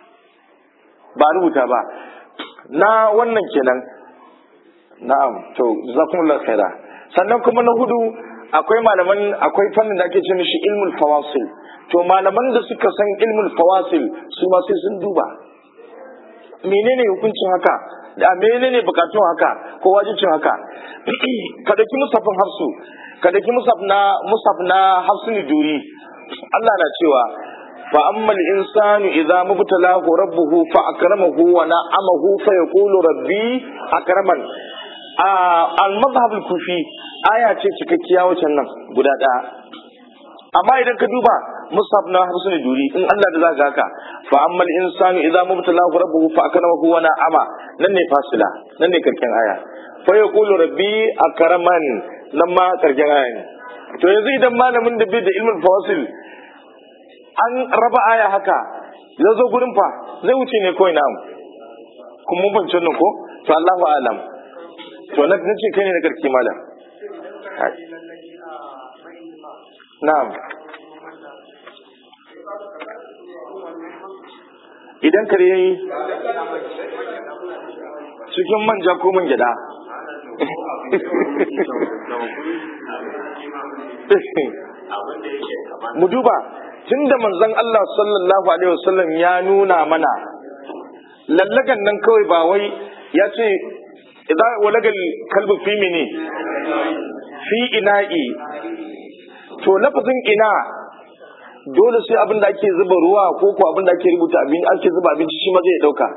ba rubuta ba. Na wannan kenan. Na'am, to jazakumullahu khaira. Sannan kuma na hudu akwai malaman akwai fannin da ake ce mishi ilmul fawasil. To malaman da suka san ilmul fawasil su ma sai sun duba menene hukuncin haka da menene bukatun haka ko wajibcin haka. Ka daki musafin hafsu ka daki musaf na musaf na hafsu duri Allah na cewa fa ammal insanu idza mubtalahu rabbuhu fa akramahu wa na'amahu fa yaqulu rabbi akraman. al madhhab al kufi aya ce cikakkiya wacan nan guda daya, amma idan ka duba musaf na hafsu duri in Allah da zaka haka fa ammal insanu idza mubtalahu rabbuhu fa akramahu wa na'ama nan ne fasila nan ne karken aya fa yaqulu rabbi akraman nan ma karken aya ne. To yanzu idan malamin da bai da ilmin fawasil an raba aya haka ya zo gurin fa zai wuce ne kawai na'am kuma mun bance nan ko to Allahu a'lam. To na nace kai ne na karki malam. Na'am, idan kare yayi cikin manja ko man gyada mu duba tunda manzon Allah sallallahu alaihi wasallam ya nuna mana lallagan nan kawai ba wai ya ce idza walagal kalbu fi mini fi ina'i, to lafazin ina dole sai abin da ake zuba ruwa ko ko abin da ake rubuta abin ake zuba abinci shi ma zai dauka.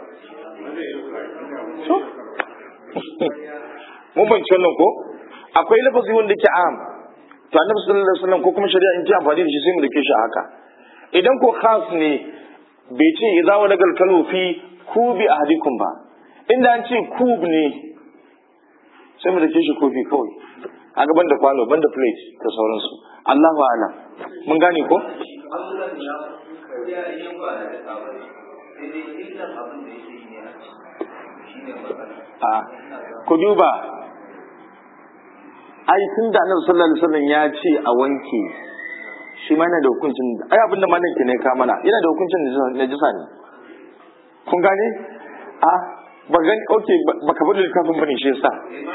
Mun bance wannan ko akwai lafazi wanda ke am, to annabi sallallahu alaihi wasallam ko kuma shari'a in ji amfani da shi sai mu dake shi haka. Idan ko khas ne bai ce idza walagal kalbu fi kubi ahadikum ba, inda an ce kub ne sai mu dake shi kofi kawai a gaban da kwano banda plate da sauransu. Allahu a'lam. Mun gane ko a ku duba ai tun da annabi sallallahu alaihi wasallam ya ce a wanke shi ma yana da hukuncin ai abinda malam ke ne ka mana yana da hukuncin najisa ne. Kun gane a ba gani okay baka bada littafin bane shi yasa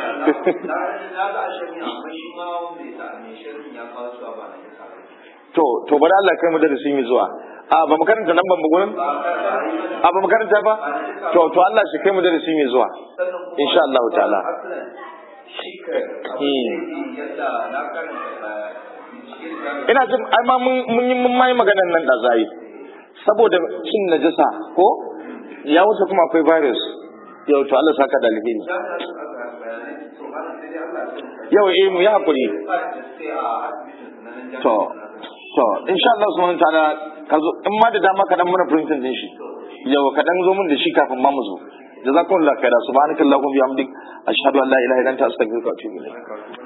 to to bari Allah kai mu darasi mai zuwa. A ba mu karanta nan ban gurin a ba mu karanta ba to to Allah shi kai mu darasi mai zuwa insha Allah ta'ala. Ina jin ai ma mun yi mun mai maganar nan da zai saboda cin najasa ko ya wuce kuma akwai virus yau to Allah saka da alheri yau eh mu ya hakuri to to insha Allah subhanahu ta'ala ka zo in ma da dama ka dan mana printing din shi yau ka dan zo mun da shi kafin ma mu zo jazakumullahu khairan subhanakallahumma wa bihamdik ashhadu an la ilaha illa anta astaghfiruka wa atubu ilayk.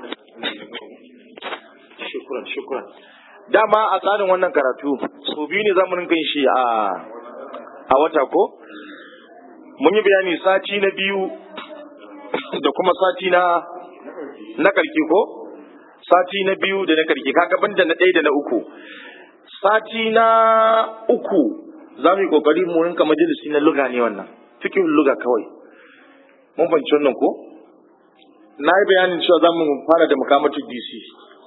Shukran shukran. Dama a tsarin wannan karatu so biyu ne zamu rinka yin shi a a wata ko mun yi bayani sati na biyu da kuma sati na na karki ko sati na biyu da na karki kaga banda na ɗaya da na uku. Sati na uku za mu yi kokari mu rinka majalisi na luga ne wannan fikin luga kawai mun fahimci wannan ko na yi bayanin cewa za mu fara da mukamatu D C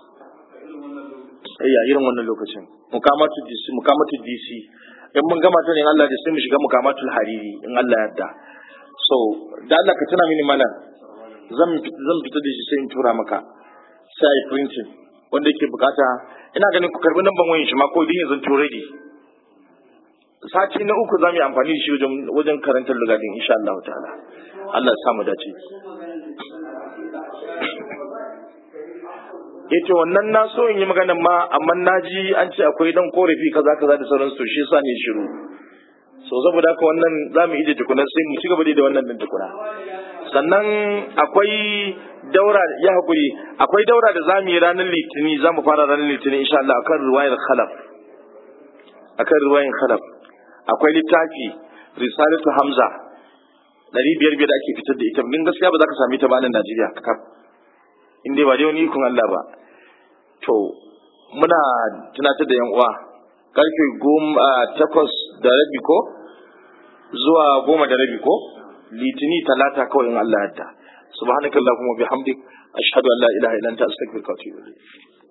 a irin wannan lokacin mukamatu D C mukamatu D C in mun gama ta ne Allah da sai mu shiga mukamatul hariri in Allah ya yarda. So da Allah ka tuna mini mana zan zan fita da shi sai in tura maka sai printing wanda yake bukata ina ganin ku karbi namban wayin shi ma ko din yanzu to ready. Sati na uku zamu yi amfani da shi wajen wajen karantar lugadin insha Allah ta'ala. Allah ya sa mu dace. Yace wannan na so in yi maganan ma amma naji an ce akwai dan korafi kaza kaza da sauransu to shi yasa ne shiru. So saboda haka wannan zamu ije tukuna sai mu ci gaba da wannan din tukuna. Sannan akwai daura ya hakuri akwai daura da zamu yi ranar litini zamu fara ranar litini insha Allah akan riwayar khalaf akan riwayar khalaf akwai littafi risalatu hamza dari biyar biyar da ake fitar da ita din gaskiya ba za ka same ta ba nan Najeriya kakaf in dai ba dai wani ikon Allah ba. To muna tunatar da yan uwa karfe goma takwas da rabi ko zuwa goma da rabi ko litini talata kawai in Allah ya yarda. Subhanakallahumma bihamdik ashhadu an la ilaha illa anta astaghfiruka wa atubu ilayk.